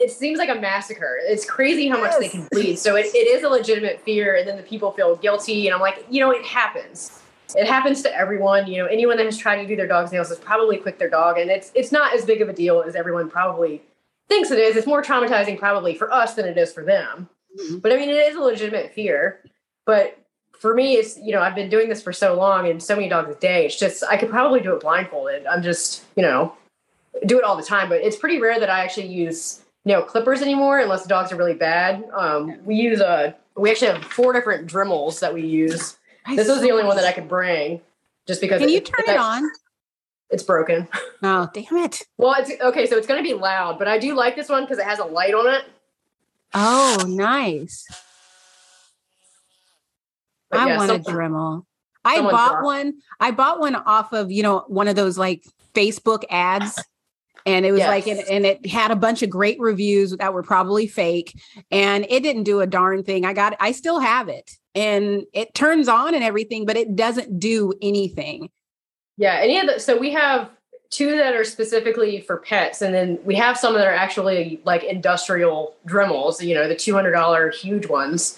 it seems like a massacre. It's crazy how yes. much they can bleed. So it, it is a legitimate fear. And then the people feel guilty. And I'm like, you know, it happens. It happens to everyone. You know, anyone that has tried to do their dog's nails has probably clipped their dog. And it's it's not as big of a deal as everyone probably thinks it is. It's more traumatizing probably for us than it is for them. Mm-hmm. But I mean, it is a legitimate fear. But for me, it's, you know, I've been doing this for so long and so many dogs a day. It's just, I could probably do it blindfolded. I'm just, you know, do it all the time. But it's pretty rare that I actually use nail clippers anymore, unless the dogs are really bad. Um, we use a, we actually have four different Dremels that we use. I this was the only one that I could bring just because. Can you it, turn it it on? It's broken. Oh, damn it. Well, it's okay. So it's going to be loud, but I do like this one because it has a light on it. Oh, nice. But I yeah, want someone, a Dremel. I bought dropped. one. I bought one off of, you know, one of those like Facebook ads. And it was yes. like, and, and it had a bunch of great reviews that were probably fake. And it didn't do a darn thing. I got, I still have it. And it turns on and everything, but it doesn't do anything. Yeah. Any of the, so we have two that are specifically for pets. And then we have some that are actually like industrial Dremels, you know, the two hundred dollars huge ones.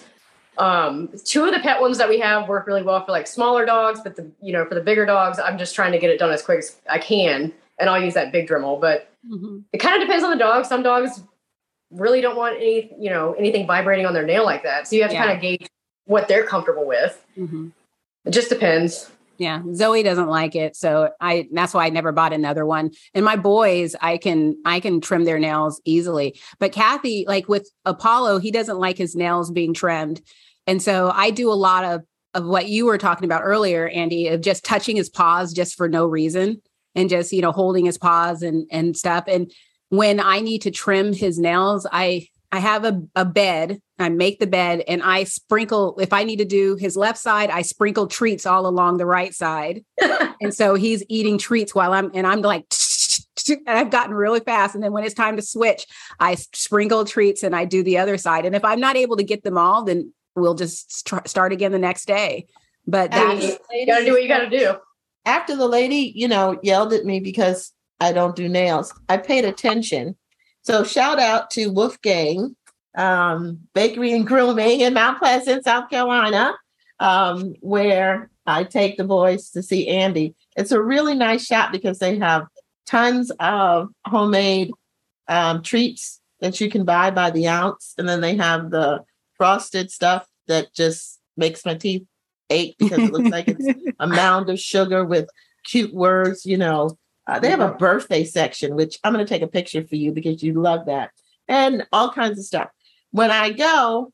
Um, two of the pet ones that we have work really well for like smaller dogs, but the, you know, for the bigger dogs, I'm just trying to get it done as quick as I can. And I'll use that big Dremel, but mm-hmm. it kind of depends on the dog. Some dogs really don't want any, you know, anything vibrating on their nail like that. So you have to yeah. kind of gauge what they're comfortable with. Mm-hmm. It just depends. Yeah. Zoe doesn't like it. So I, that's why I never bought another one. And my boys, I can, I can trim their nails easily, but Kathy, like with Apollo, he doesn't like his nails being trimmed. And so I do a lot of, of what you were talking about earlier, Andy, of just touching his paws just for no reason and just, you know, holding his paws and, and stuff. And when I need to trim his nails, I, I have a, a bed, I make the bed and I sprinkle, if I need to do his left side, I sprinkle treats all along the right side. And so he's eating treats while I'm, and I'm like, and I've gotten really fast. And then when it's time to switch, I sprinkle treats and I do the other side. And if I'm not able to get them all, then we'll just tr- start again the next day. But that's, you gotta do what you gotta do. After the lady, you know, yelled at me because I don't do nails, I paid attention. So shout out to Wolfgang um, Bakery and Grooming in Mount Pleasant, South Carolina, um, where I take the boys to see Andy. It's a really nice shop because they have tons of homemade um, treats that you can buy by the ounce. And then they have the frosted stuff that just makes my teeth ache because it looks like it's a mound of sugar with cute words, you know. Uh, they have a birthday section, which I'm going to take a picture for you because you love that, and all kinds of stuff. When I go,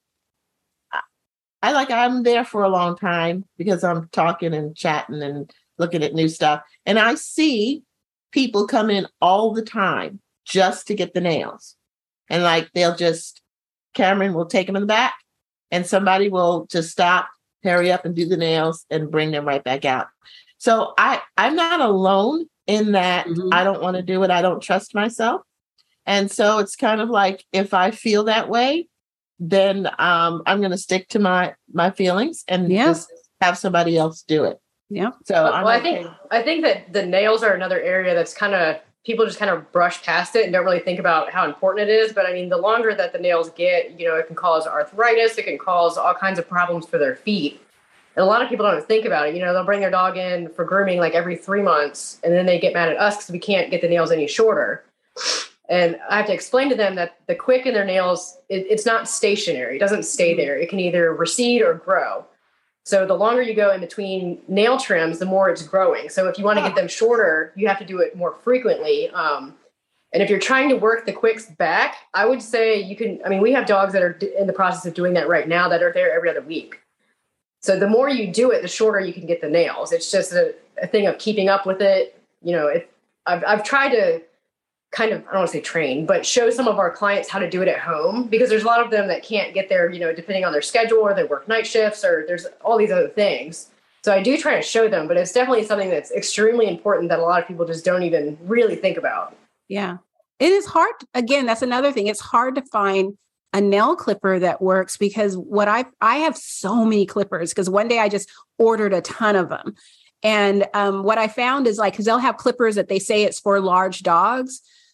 I, I like, I'm there for a long time because I'm talking and chatting and looking at new stuff. And I see people come in all the time just to get the nails. And like, they'll just, Cameron will take them in the back and somebody will just stop, hurry up and do the nails and bring them right back out. So I, I'm not alone in that. Mm-hmm. I don't want to do it. I don't trust myself. And so it's kind of like, if I feel that way, then um, I'm going to stick to my, my feelings and yeah. just have somebody else do it. Yeah. So well, I'm well, okay. I think, I think that the nails are another area that's kind of, people just kind of brush past it and don't really think about how important it is. But I mean, the longer that the nails get, you know, it can cause arthritis. It can cause all kinds of problems for their feet. And a lot of people don't think about it. You know, they'll bring their dog in for grooming like every three months, and then they get mad at us because we can't get the nails any shorter. And I have to explain to them that the quick in their nails, it, it's not stationary. It doesn't stay there. It can either recede or grow. So the longer you go in between nail trims, the more it's growing. So if you want to get them shorter, you have to do it more frequently. Um, and if you're trying to work the quicks back, I would say you can, I mean, we have dogs that are in the process of doing that right now that are there every other week. So the more you do it, the shorter you can get the nails. It's just a, a thing of keeping up with it. You know, if I've, I've tried to kind of, I don't want to say train, but show some of our clients how to do it at home, because there's a lot of them that can't get there, you know, depending on their schedule, or they work night shifts, or there's all these other things. So I do try to show them, but it's definitely something that's extremely important that a lot of people just don't even really think about. Yeah. It is hard. Again, that's another thing. It's hard to find a nail clipper that works, because what I I have so many clippers, because one day I just ordered a ton of them. And um, what I found is like, because they'll have clippers that they say it's for large dogs.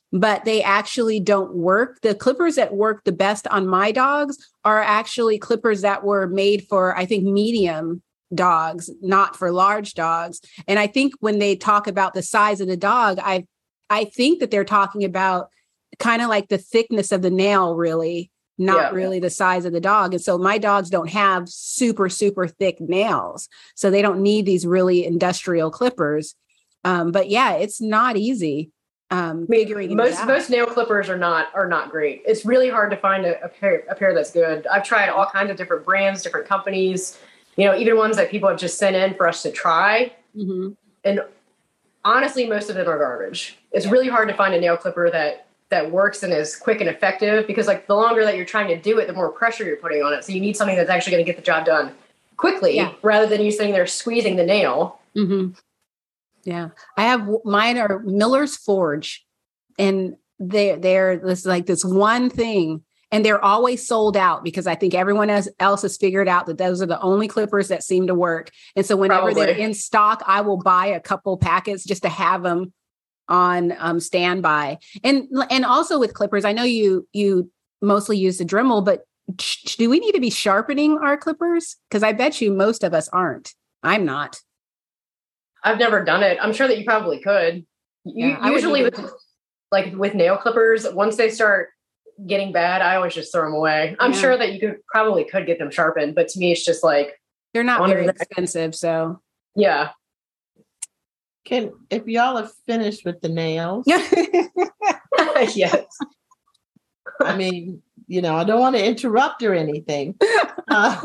but they actually don't work. The clippers that work the best on my dogs are actually clippers that were made for, I think, medium dogs, not for large dogs. And I think when they talk about the size of the dog, I I think that they're talking about kind of like the thickness of the nail, really, not yeah. really the size of the dog. And so my dogs don't have super, super thick nails. So they don't need these really industrial clippers. Um, but yeah, it's not easy. Um, I mean, figuring most out. most nail clippers are not are not great. It's really hard to find a, a pair a pair that's good. I've tried all kinds of different brands, different companies, you know, even ones that people have just sent in for us to try. Mm-hmm. And honestly, most of them are garbage. It's yeah. really hard to find a nail clipper that that works and is quick and effective, because like the longer that you're trying to do it, the more pressure you're putting on it. So you need something that's actually going to get the job done quickly, yeah. rather than you sitting there squeezing the nail. Mm-hmm. Yeah, I have mine are Miller's Forge, and they they're this like this one thing, and they're always sold out because I think everyone else, else has figured out that those are the only clippers that seem to work. And so whenever Probably. they're in stock, I will buy a couple packets just to have them on um, standby. And and also with clippers, I know you you mostly use the Dremel, but sh- do we need to be sharpening our clippers? Because I bet you most of us aren't. I'm not. I've never done it. I'm sure that you probably could. Yeah, you, usually with like with nail clippers, once they start getting bad, I always just throw them away. I'm yeah. sure that you could probably could get them sharpened, but to me, it's just like they're not very expensive. So yeah. Can if y'all are finished with the nails? Yes. I mean, you know, I don't want to interrupt or anything. Uh,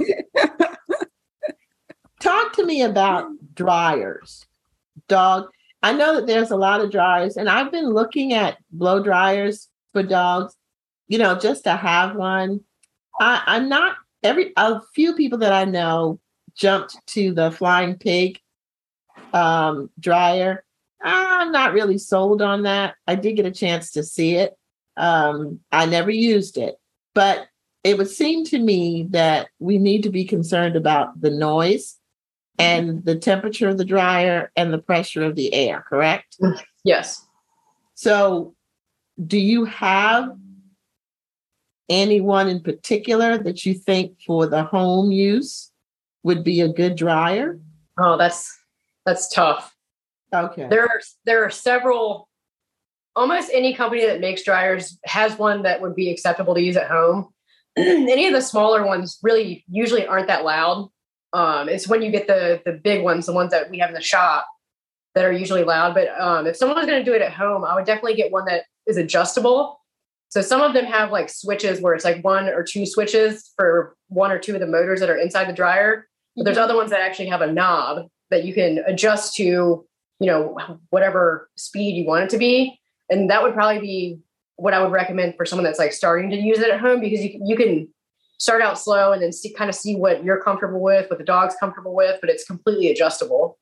talk to me about dryers. Dog. I know that there's a lot of dryers, and I've been looking at blow dryers for dogs, you know, just to have one. I, I'm not every a few people that I know jumped to the Flying Pig um, dryer. I'm not really sold on that. I did get a chance to see it. Um, I never used it, but it would seem to me that we need to be concerned about the noise and the temperature of the dryer and the pressure of the air, correct? Yes. So do you have anyone in particular that you think for the home use would be a good dryer? Oh, that's that's tough. Okay. There are there are several, almost any company that makes dryers has one that would be acceptable to use at home. Any of the smaller ones really usually aren't that loud. Um, it's when you get the the big ones, the ones that we have in the shop, that are usually loud. But um, if someone's going to do it at home, I would definitely get one that is adjustable. So some of them have like switches where it's like one or two switches for one or two of the motors that are inside the dryer. But there's other ones that actually have a knob that you can adjust to, you know, whatever speed you want it to be. And that would probably be what I would recommend for someone that's like starting to use it at home, because you, you can start out slow and then see, kind of see what you're comfortable with, what the dog's comfortable with, but it's completely adjustable.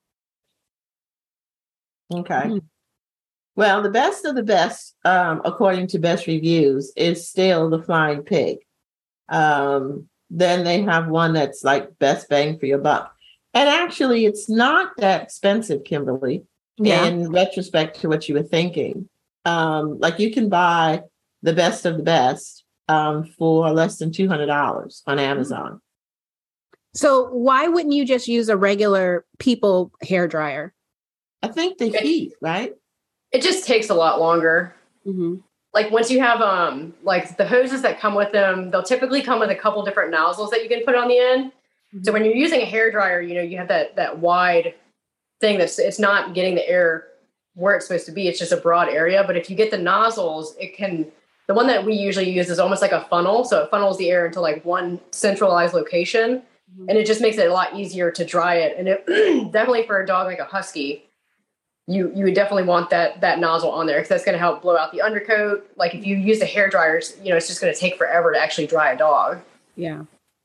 Okay. Mm-hmm. Well, the best of the best, um, according to Best Reviews, is still the Flying Pig. Um, then they have one that's like best bang for your buck. And actually, it's not that expensive, Kimberly, yeah. in retrospect to what you were thinking. Um, like you can buy the best of the best um, for less than two hundred dollars on Amazon. So why wouldn't you just use a regular People hair dryer? I think the heat, right? It just takes a lot longer. Mm-hmm. Like once you have um, like the hoses that come with them, they'll typically come with a couple different nozzles that you can put on the end. Mm-hmm. So when you're using a hair dryer, you know, you have that that wide thing that's it's not getting the air where it's supposed to be. It's just a broad area. But if you get the nozzles, it can, the one that we usually use is almost like a funnel. So it funnels the air into like one centralized location, mm-hmm. and it just makes it a lot easier to dry it. And it definitely for a dog like a husky, you you would definitely want that that nozzle on there, because that's going to help blow out the undercoat. Like if you use the hair dryers, you know, it's just going to take forever to actually dry a dog. Yeah.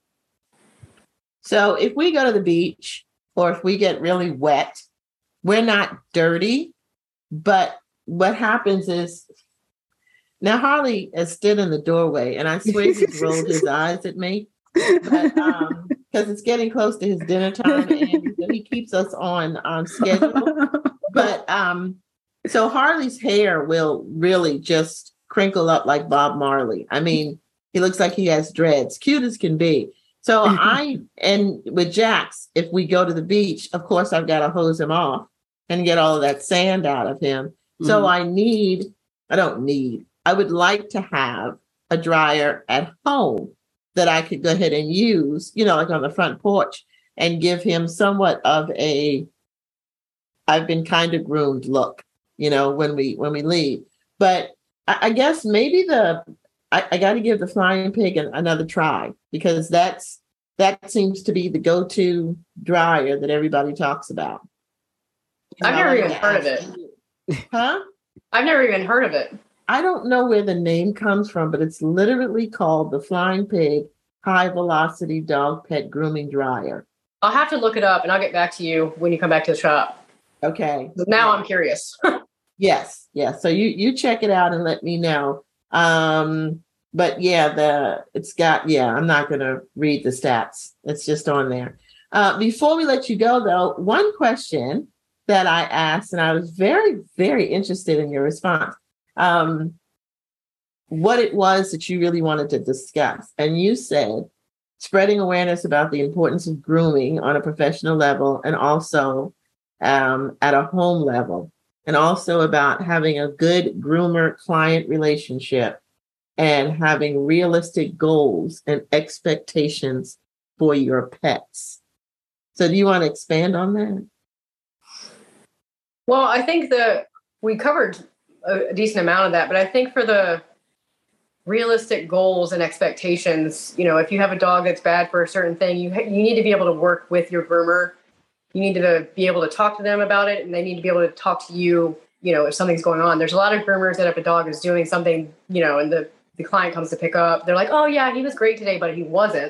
So if we go to the beach or if we get really wet, we're not dirty. But what happens is, now Harley has stood in the doorway, and I swear he's rolled his eyes at me, but um, because it's getting close to his dinner time, and he keeps us on on schedule. But um, So Harley's hair will really just crinkle up like Bob Marley. I mean, he looks like he has dreads, cute as can be. So I, and with Jax, if we go to the beach, of course, I've got to hose him off and get all of that sand out of him. Mm-hmm. So I need, I don't need, I would like to have a dryer at home that I could go ahead and use, you know, like on the front porch, and give him somewhat of a, I've been kind of groomed look, you know, when we, when we leave. But I, I guess maybe the, I, I got to give the Flying Pig an, another try, because that's, that seems to be the go-to dryer that everybody talks about. You I've know, never like even heard of it. Huh? I've never even heard of it. I don't know where the name comes from, but it's literally called the Flying Pig High Velocity Dog Pet Grooming Dryer. I'll have to look it up and I'll get back to you when you come back to the shop. Okay. Now I'm curious. Yes. Yes. So you, you check it out and let me know. Um, but yeah, the, it's got, yeah, I'm not going to read the stats. It's just on there. Uh, before we let you go though, one question that I asked, and I was very, very interested in your response. Um, what it was that you really wanted to discuss. And you said spreading awareness about the importance of grooming on a professional level, and also um, at a home level, and also about having a good groomer-client relationship and having realistic goals and expectations for your pets. So do you want to expand on that? Well, I think that we covered a decent amount of that, but I think for the realistic goals and expectations, you know, if you have a dog that's bad for a certain thing, you you need to be able to work with your groomer. You need to be able to talk to them about it, and they need to be able to talk to you, you know, if something's going on. There's a lot of groomers that if a dog is doing something, you know, and the, the client comes to pick up, they're like, oh yeah, he was great today, but he wasn't.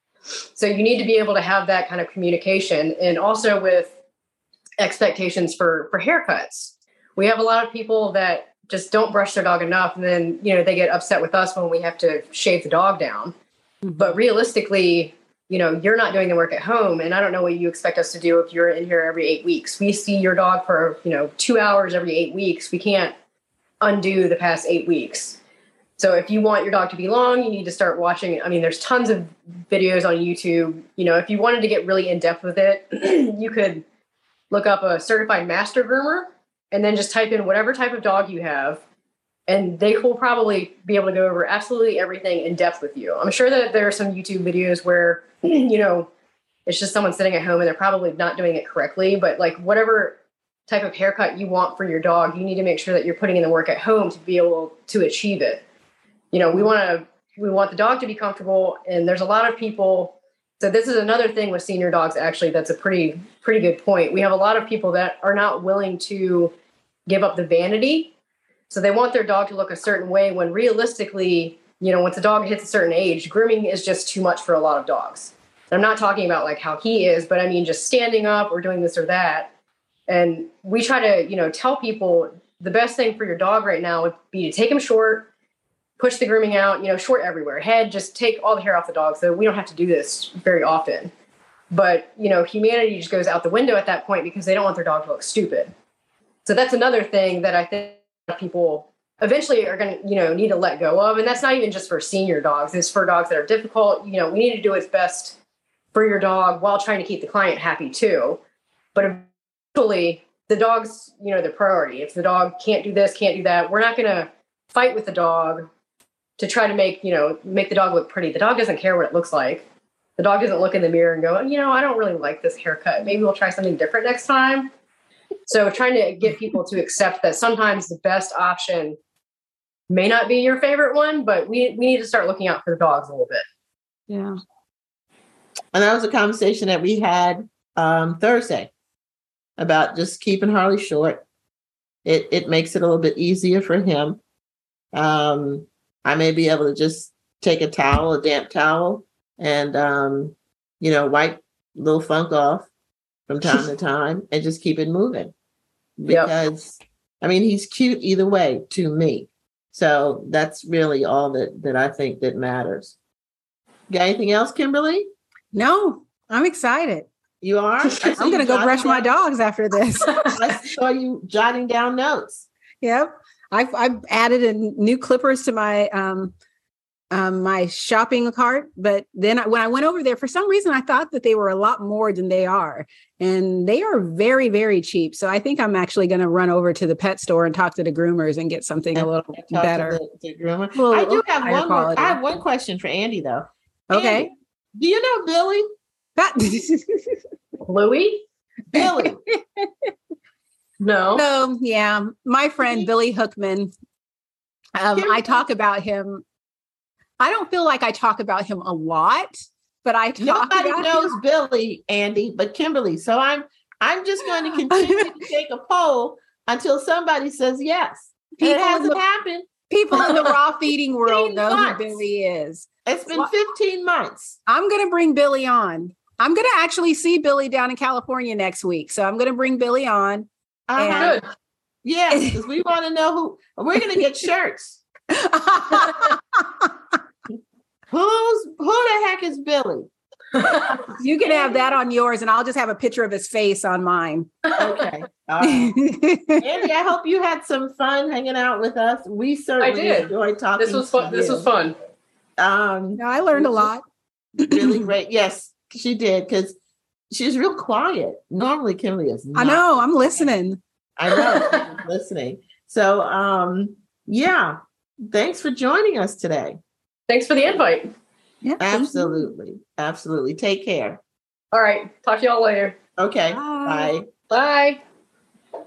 So you need to be able to have that kind of communication, and also with expectations for, for haircuts. We have a lot of people that just don't brush their dog enough, and then, you know, they get upset with us when we have to shave the dog down. Mm-hmm. But realistically, you know, you're not doing the work at home, and I don't know what you expect us to do if you're in here every eight weeks. We see your dog for, you know, two hours every eight weeks. We can't undo the past eight weeks. So if you want your dog to be long, you need to start watching. I mean, there's tons of videos on YouTube. You know, if you wanted to get really in depth with it, you could look up a certified master groomer and then just type in whatever type of dog you have, and they will probably be able to go over absolutely everything in depth with you. I'm sure that there are some YouTube videos where, you know, it's just someone sitting at home and they're probably not doing it correctly, but like whatever type of haircut you want for your dog, you need to make sure that you're putting in the work at home to be able to achieve it. You know, we want to, we want the dog to be comfortable, and there's a lot of people. So this is another thing with senior dogs, actually, that's a pretty, pretty good point. We have a lot of people that are not willing to give up the vanity. So they want their dog to look a certain way, when realistically, you know, once a dog hits a certain age, grooming is just too much for a lot of dogs. And I'm not talking about like how he is, but I mean, just standing up or doing this or that. And we try to, you know, tell people the best thing for your dog right now would be to take him short, push the grooming out, you know, short everywhere. Head, just take all the hair off the dog, so we don't have to do this very often. But, you know, humanity just goes out the window at that point because they don't want their dog to look stupid. So that's another thing that I think people eventually are going to, you know, need to let go of. And that's not even just for senior dogs. It's for dogs that are difficult. You know, we need to do what's best for your dog while trying to keep the client happy too. But eventually the dog's, you know, the priority. If the dog can't do this, can't do that, we're not going to fight with the dog to try to make, you know, make the dog look pretty. The dog doesn't care what it looks like. The dog doesn't look in the mirror and go, you know, I don't really like this haircut. Maybe we'll try something different next time. So trying to get people to accept that sometimes the best option may not be your favorite one, but we, we need to start looking out for the dogs a little bit. Yeah. And that was a conversation that we had um, Thursday about just keeping Harley short. It it makes it a little bit easier for him. Um, I may be able to just take a towel, a damp towel, and, um, you know, wipe a little funk off from time to time and just keep it moving. Because, yep. I mean, he's cute either way to me. So that's really all that, that I think that matters. Got anything else, Kimberly? No, I'm excited. You are? I'm going to go brush down. my dogs after this. I saw you jotting down notes. Yep. I've, I've added a new clippers to my, um, um, my shopping cart. But then I, when I went over there, for some reason, I thought that they were a lot more than they are. And they are very, very cheap. So I think I'm actually going to run over to the pet store and talk to the groomers and get something and a little better. The, the groomer. Little, I do have one more, I have one question for Andy, though. Okay. Andy, do you know Billy? Louie? Billy. No. So, yeah, my friend Billy Hookman, um, I talk about him. I don't feel like I talk about him a lot, but I talk Nobody about knows him. Billy, Andy, but Kimberly. So I'm I'm just going to continue to take a poll until somebody says yes. People it hasn't the, happened. People in the raw feeding world know months. who Billy is. It's been fifteen months. I'm going to bring Billy on. I'm going to actually see Billy down in California next week. So I'm going to bring Billy on. Uh-huh. Good. Yeah, because we want to know who. We're going to get shirts. Who's who the heck is Billy? You can have that on yours, and I'll just have a picture of his face on mine. Okay. Uh, Andy, I hope you had some fun hanging out with us. We certainly enjoyed talking. This was fun. This was fun. Um, no, I learned a lot. Really great. Yes, she did, because she was real quiet. Normally, Kimberly is not. I know. I'm listening. I know. I'm listening. So, um, yeah. Thanks for joining us today. Thanks for the invite. Yeah, absolutely. Absolutely. Take care. All right. Talk to y'all later. Okay. Bye. Bye. Bye.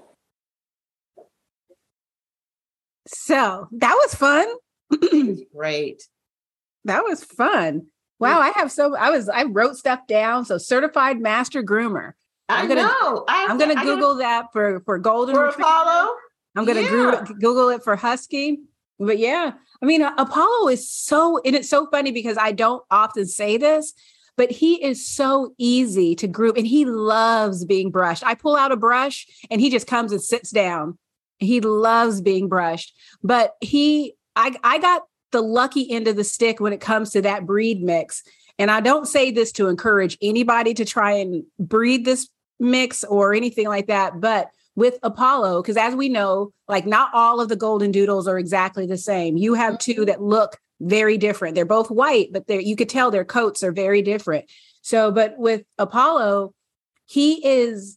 So that was fun. It was great. That was fun. Wow. I have so, I was, I wrote stuff down. So certified master groomer. I'm I gonna, know. I I'm going to Google that for, for golden for retriever. Apollo. I'm going to yeah. Google it for husky. But yeah, I mean, Apollo is so, and it's so funny because I don't often say this, but he is so easy to groom and he loves being brushed. I pull out a brush and he just comes and sits down. He loves being brushed, but he, I, I got the lucky end of the stick when it comes to that breed mix. And I don't say this to encourage anybody to try and breed this mix or anything like that, but with Apollo, because as we know, like not all of the golden doodles are exactly the same. You have two that look very different. They're both white, but they're, you could tell their coats are very different. So, but with Apollo, he is,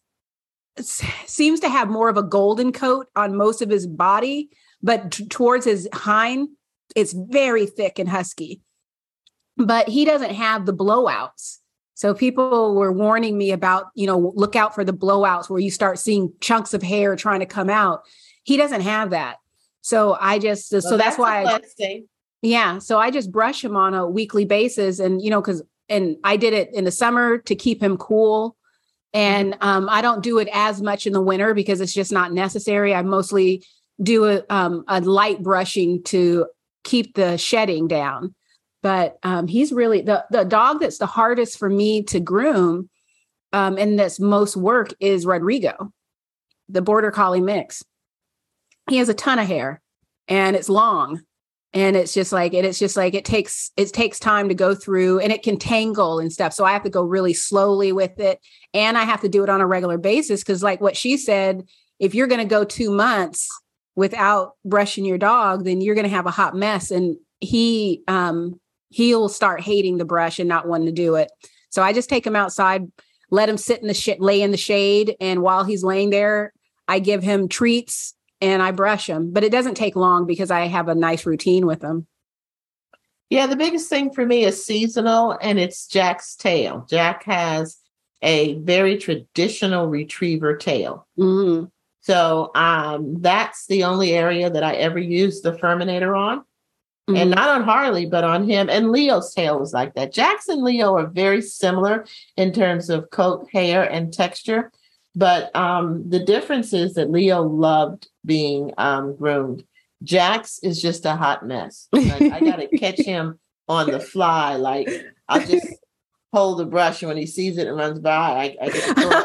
seems to have more of a golden coat on most of his body, but t- towards his hind, it's very thick and husky. But he doesn't have the blowouts. So people were warning me about, you know, look out for the blowouts where you start seeing chunks of hair trying to come out. He doesn't have that. So I just, well, so that's, that's why, I, yeah. So I just brush him on a weekly basis and, you know, cause, and I did it in the summer to keep him cool. And um, I don't do it as much in the winter because it's just not necessary. I mostly do a, um, a light brushing to keep the shedding down. But um, he's really the, the dog that's the hardest for me to groom um, and that's most work is Rodrigo, the border collie mix. He has a ton of hair and it's long and it's just like, and it's just like, it takes, it takes time to go through and it can tangle and stuff. So I have to go really slowly with it. And I have to do it on a regular basis. Cause like what she said, if you're going to go two months without brushing your dog, then you're going to have a hot mess. And he, um, he'll start hating the brush and not wanting to do it. So I just take him outside, let him sit in the sh- lay in the shade. And while he's laying there, I give him treats and I brush him, but it doesn't take long because I have a nice routine with him. Yeah. The biggest thing for me is seasonal and it's Jack's tail. Jack has a very traditional retriever tail. Mm-hmm. So um, that's the only area that I ever use the Furminator on. Mm-hmm. And not on Harley, but on him. And Leo's tail was like that. Jax and Leo are very similar in terms of coat, hair, and texture. But um, the difference is that Leo loved being um, groomed. Jax is just a hot mess. Like, I got to catch him on the fly. Like, I'll just hold the brush, and when he sees it and runs by, I, I get to feel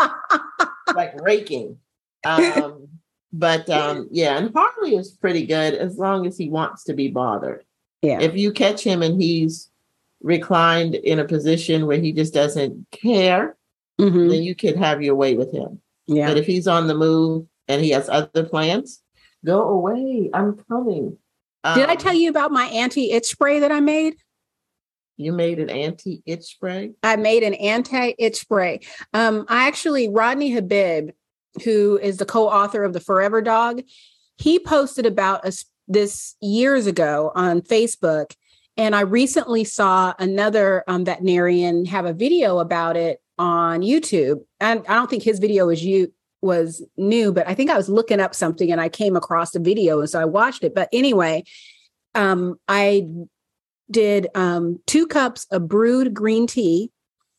like, like raking. Um But um, yeah, and Harley is pretty good as long as he wants to be bothered. Yeah. If you catch him and he's reclined in a position where he just doesn't care, Mm-hmm. then you can have your way with him. Yeah. But if he's on the move and he has other plans, go away. I'm coming. Um, Did I tell you about my anti-itch spray that I made? You made an anti-itch spray? I made an anti-itch spray. Um, I actually, Rodney Habib, who is the co-author of The Forever Dog, he posted about us this years ago on Facebook. And I recently saw another um, veterinarian have a video about it on YouTube. And I don't think his video was you was new, but I think I was looking up something and I came across the video. And so I watched it. But anyway, um, I did um, two cups of brewed green tea,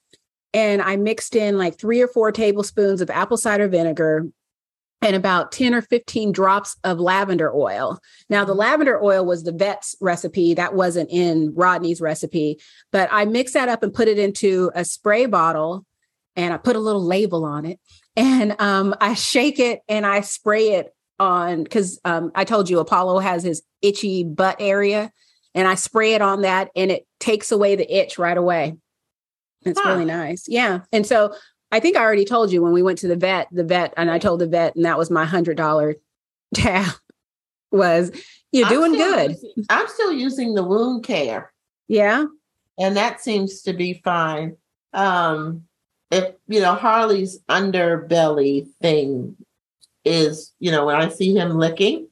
and I mixed in like three or four tablespoons of apple cider vinegar and about ten or fifteen drops of lavender oil. Now, the lavender oil was the vet's recipe. That wasn't in Rodney's recipe, but I mixed that up and put it into a spray bottle, and I put a little label on it, and um, I shake it and I spray it on, because um, I told you Apollo has his itchy butt area. And I spray it on that, and it takes away the itch right away. It's huh. really nice. Yeah. And so I think I already told you when we went to the vet, the vet, and I told the vet, and that was my one hundred dollars tab, was, you're doing I'm good. Using, I'm still using the wound care. Yeah. And that seems to be fine. Um, if, you know, Harley's underbelly thing is, you know, when I see him licking,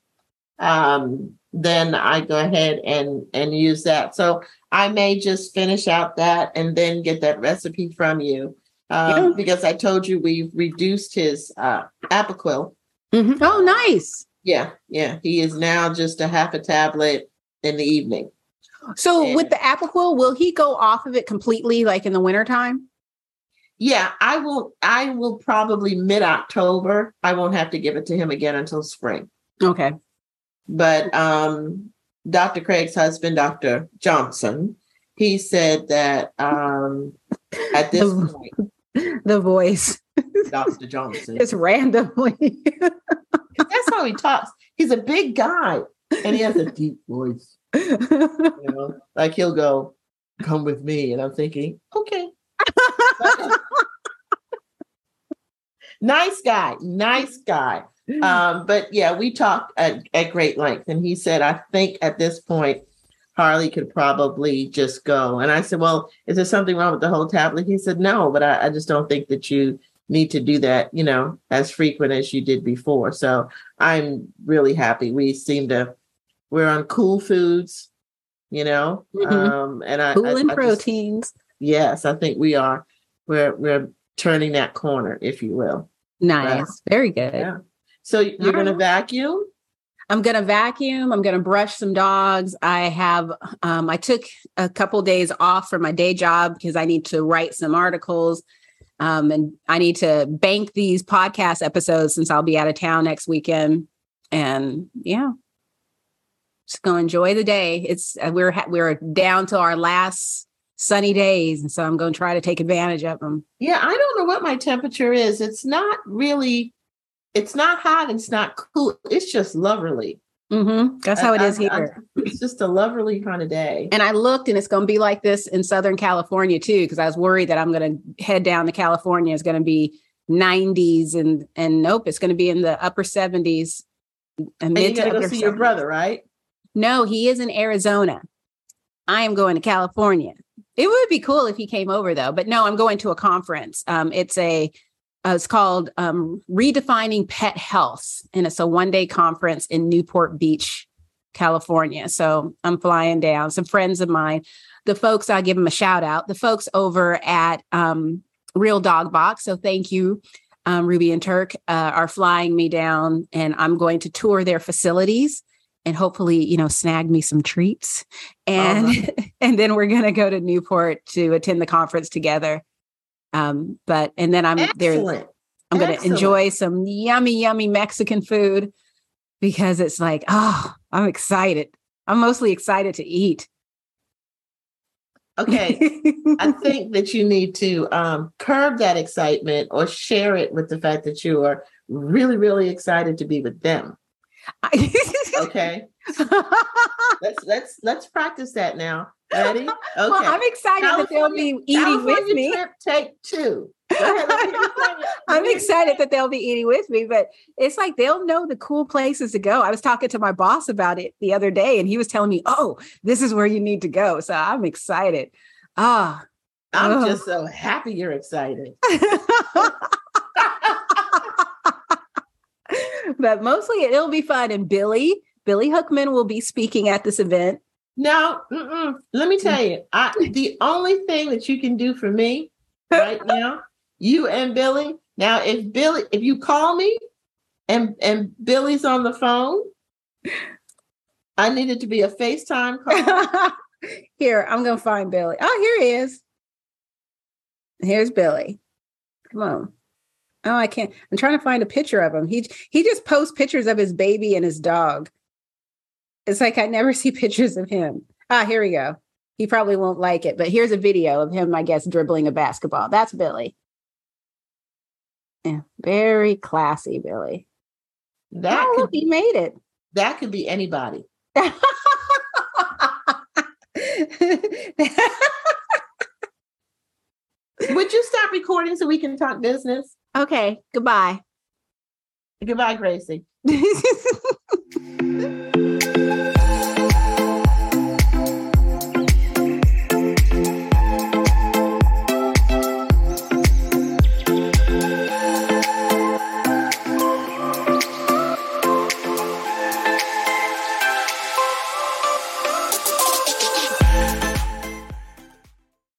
um, then I go ahead and, and use that. So I may just finish out that and then get that recipe from you. Um, yeah. Because I told you we've reduced his uh, Apoquel. Mm-hmm. Oh, nice. Yeah. Yeah. He is now just a half a tablet in the evening. So and, with the Apoquel, will he go off of it completely like in the wintertime? Yeah, I will. I will probably mid-October. I won't have to give it to him again until spring. Okay. But um, Doctor Craig's husband, Doctor Johnson, he said that um, at this the, point, the voice, Doctor Johnson, just randomly. That's how he talks. He's a big guy, and he has a deep voice. You know, like he'll go, "Come with me," and I'm thinking, okay. Nice guy, nice guy. Um, but yeah, we talked at, at great length, and he said, I think at this point, Harley could probably just go. And I said, well, is there something wrong with the whole tablet? He said, no, but I, I just don't think that you need to do that, you know, as frequent as you did before. So I'm really happy. We seem to, we're on cool foods, you know, mm-hmm. um, and I, cool I, and I proteins. Just, yes, I think we are. We're, we're turning that corner, if you will. Nice. But, very good. Yeah. So you're going to vacuum? I'm going to vacuum. I'm going to brush some dogs. I have, um, I took a couple days off from my day job because I need to write some articles. Um, and I need to bank these podcast episodes since I'll be out of town next weekend. And yeah, just going to enjoy the day. It's, uh, we're, we're down to our last sunny days. And so I'm going to try to take advantage of them. Yeah. I don't know what my temperature is. It's not really, it's not hot. It's not cool. It's just lovely. Mm-hmm. That's how it I, is I, here. I, it's just a lovely kind of day. And I looked, and it's going to be like this in Southern California too, because I was worried that I'm going to head down to California. It's going to be nineties, and and nope, it's going to be in the upper seventies. And mid you got to go see seventies. Your brother, right? No, he is in Arizona. I am going to California. It would be cool if he came over, though. But no, I'm going to a conference. Um, it's a Uh, it's called um, Redefining Pet Health, and it's a one-day conference in Newport Beach, California. So I'm flying down. Some friends of mine, the folks, I'll give them a shout out, the folks over at um, Real Dog Box. So thank you, um, Ruby and Turk, uh, are flying me down, and I'm going to tour their facilities and hopefully, you know, snag me some treats. And, uh-huh. and then we're going to go to Newport to attend the conference together. Um, but, and then I'm Excellent. there, I'm going to enjoy some yummy, yummy Mexican food because it's like, oh, I'm excited. I'm mostly excited to eat. Okay. I think that you need to um, curb that excitement or share it with the fact that you are really, really excited to be with them. Okay. let's, let's, let's practice that now. Ready? Okay. Well, I'm excited California, that they'll be eating California with me. Trip, take two. Go ahead, let me hear you say it. Let I'm me hear you excited say it. that they'll be eating with me, but it's like they'll know the cool places to go. I was talking to my boss about it the other day, and he was telling me, "Oh, this is where you need to go." So I'm excited. Ah, I'm ugh. just so happy you're excited. But mostly it'll be fun. And Billy, Billy Hookman will be speaking at this event. Now, mm-mm, let me tell you, I, the only thing that you can do for me right now, you and Billy. Now, if Billy, if you call me and and Billy's on the phone, I need it to be a FaceTime call. Here, I'm gonna find Billy. Oh, here he is. Here's Billy. Come on. Oh, I can't. I'm trying to find a picture of him. He he just posts pictures of his baby and his dog. It's like I never see pictures of him. Ah, here we go. He probably won't like it, but here's a video of him, I guess, dribbling a basketball. That's Billy. Yeah, very classy, Billy. That Oh, could look, he made it. that could be anybody. Would you stop recording so we can talk business? Okay, goodbye. Goodbye, Gracie.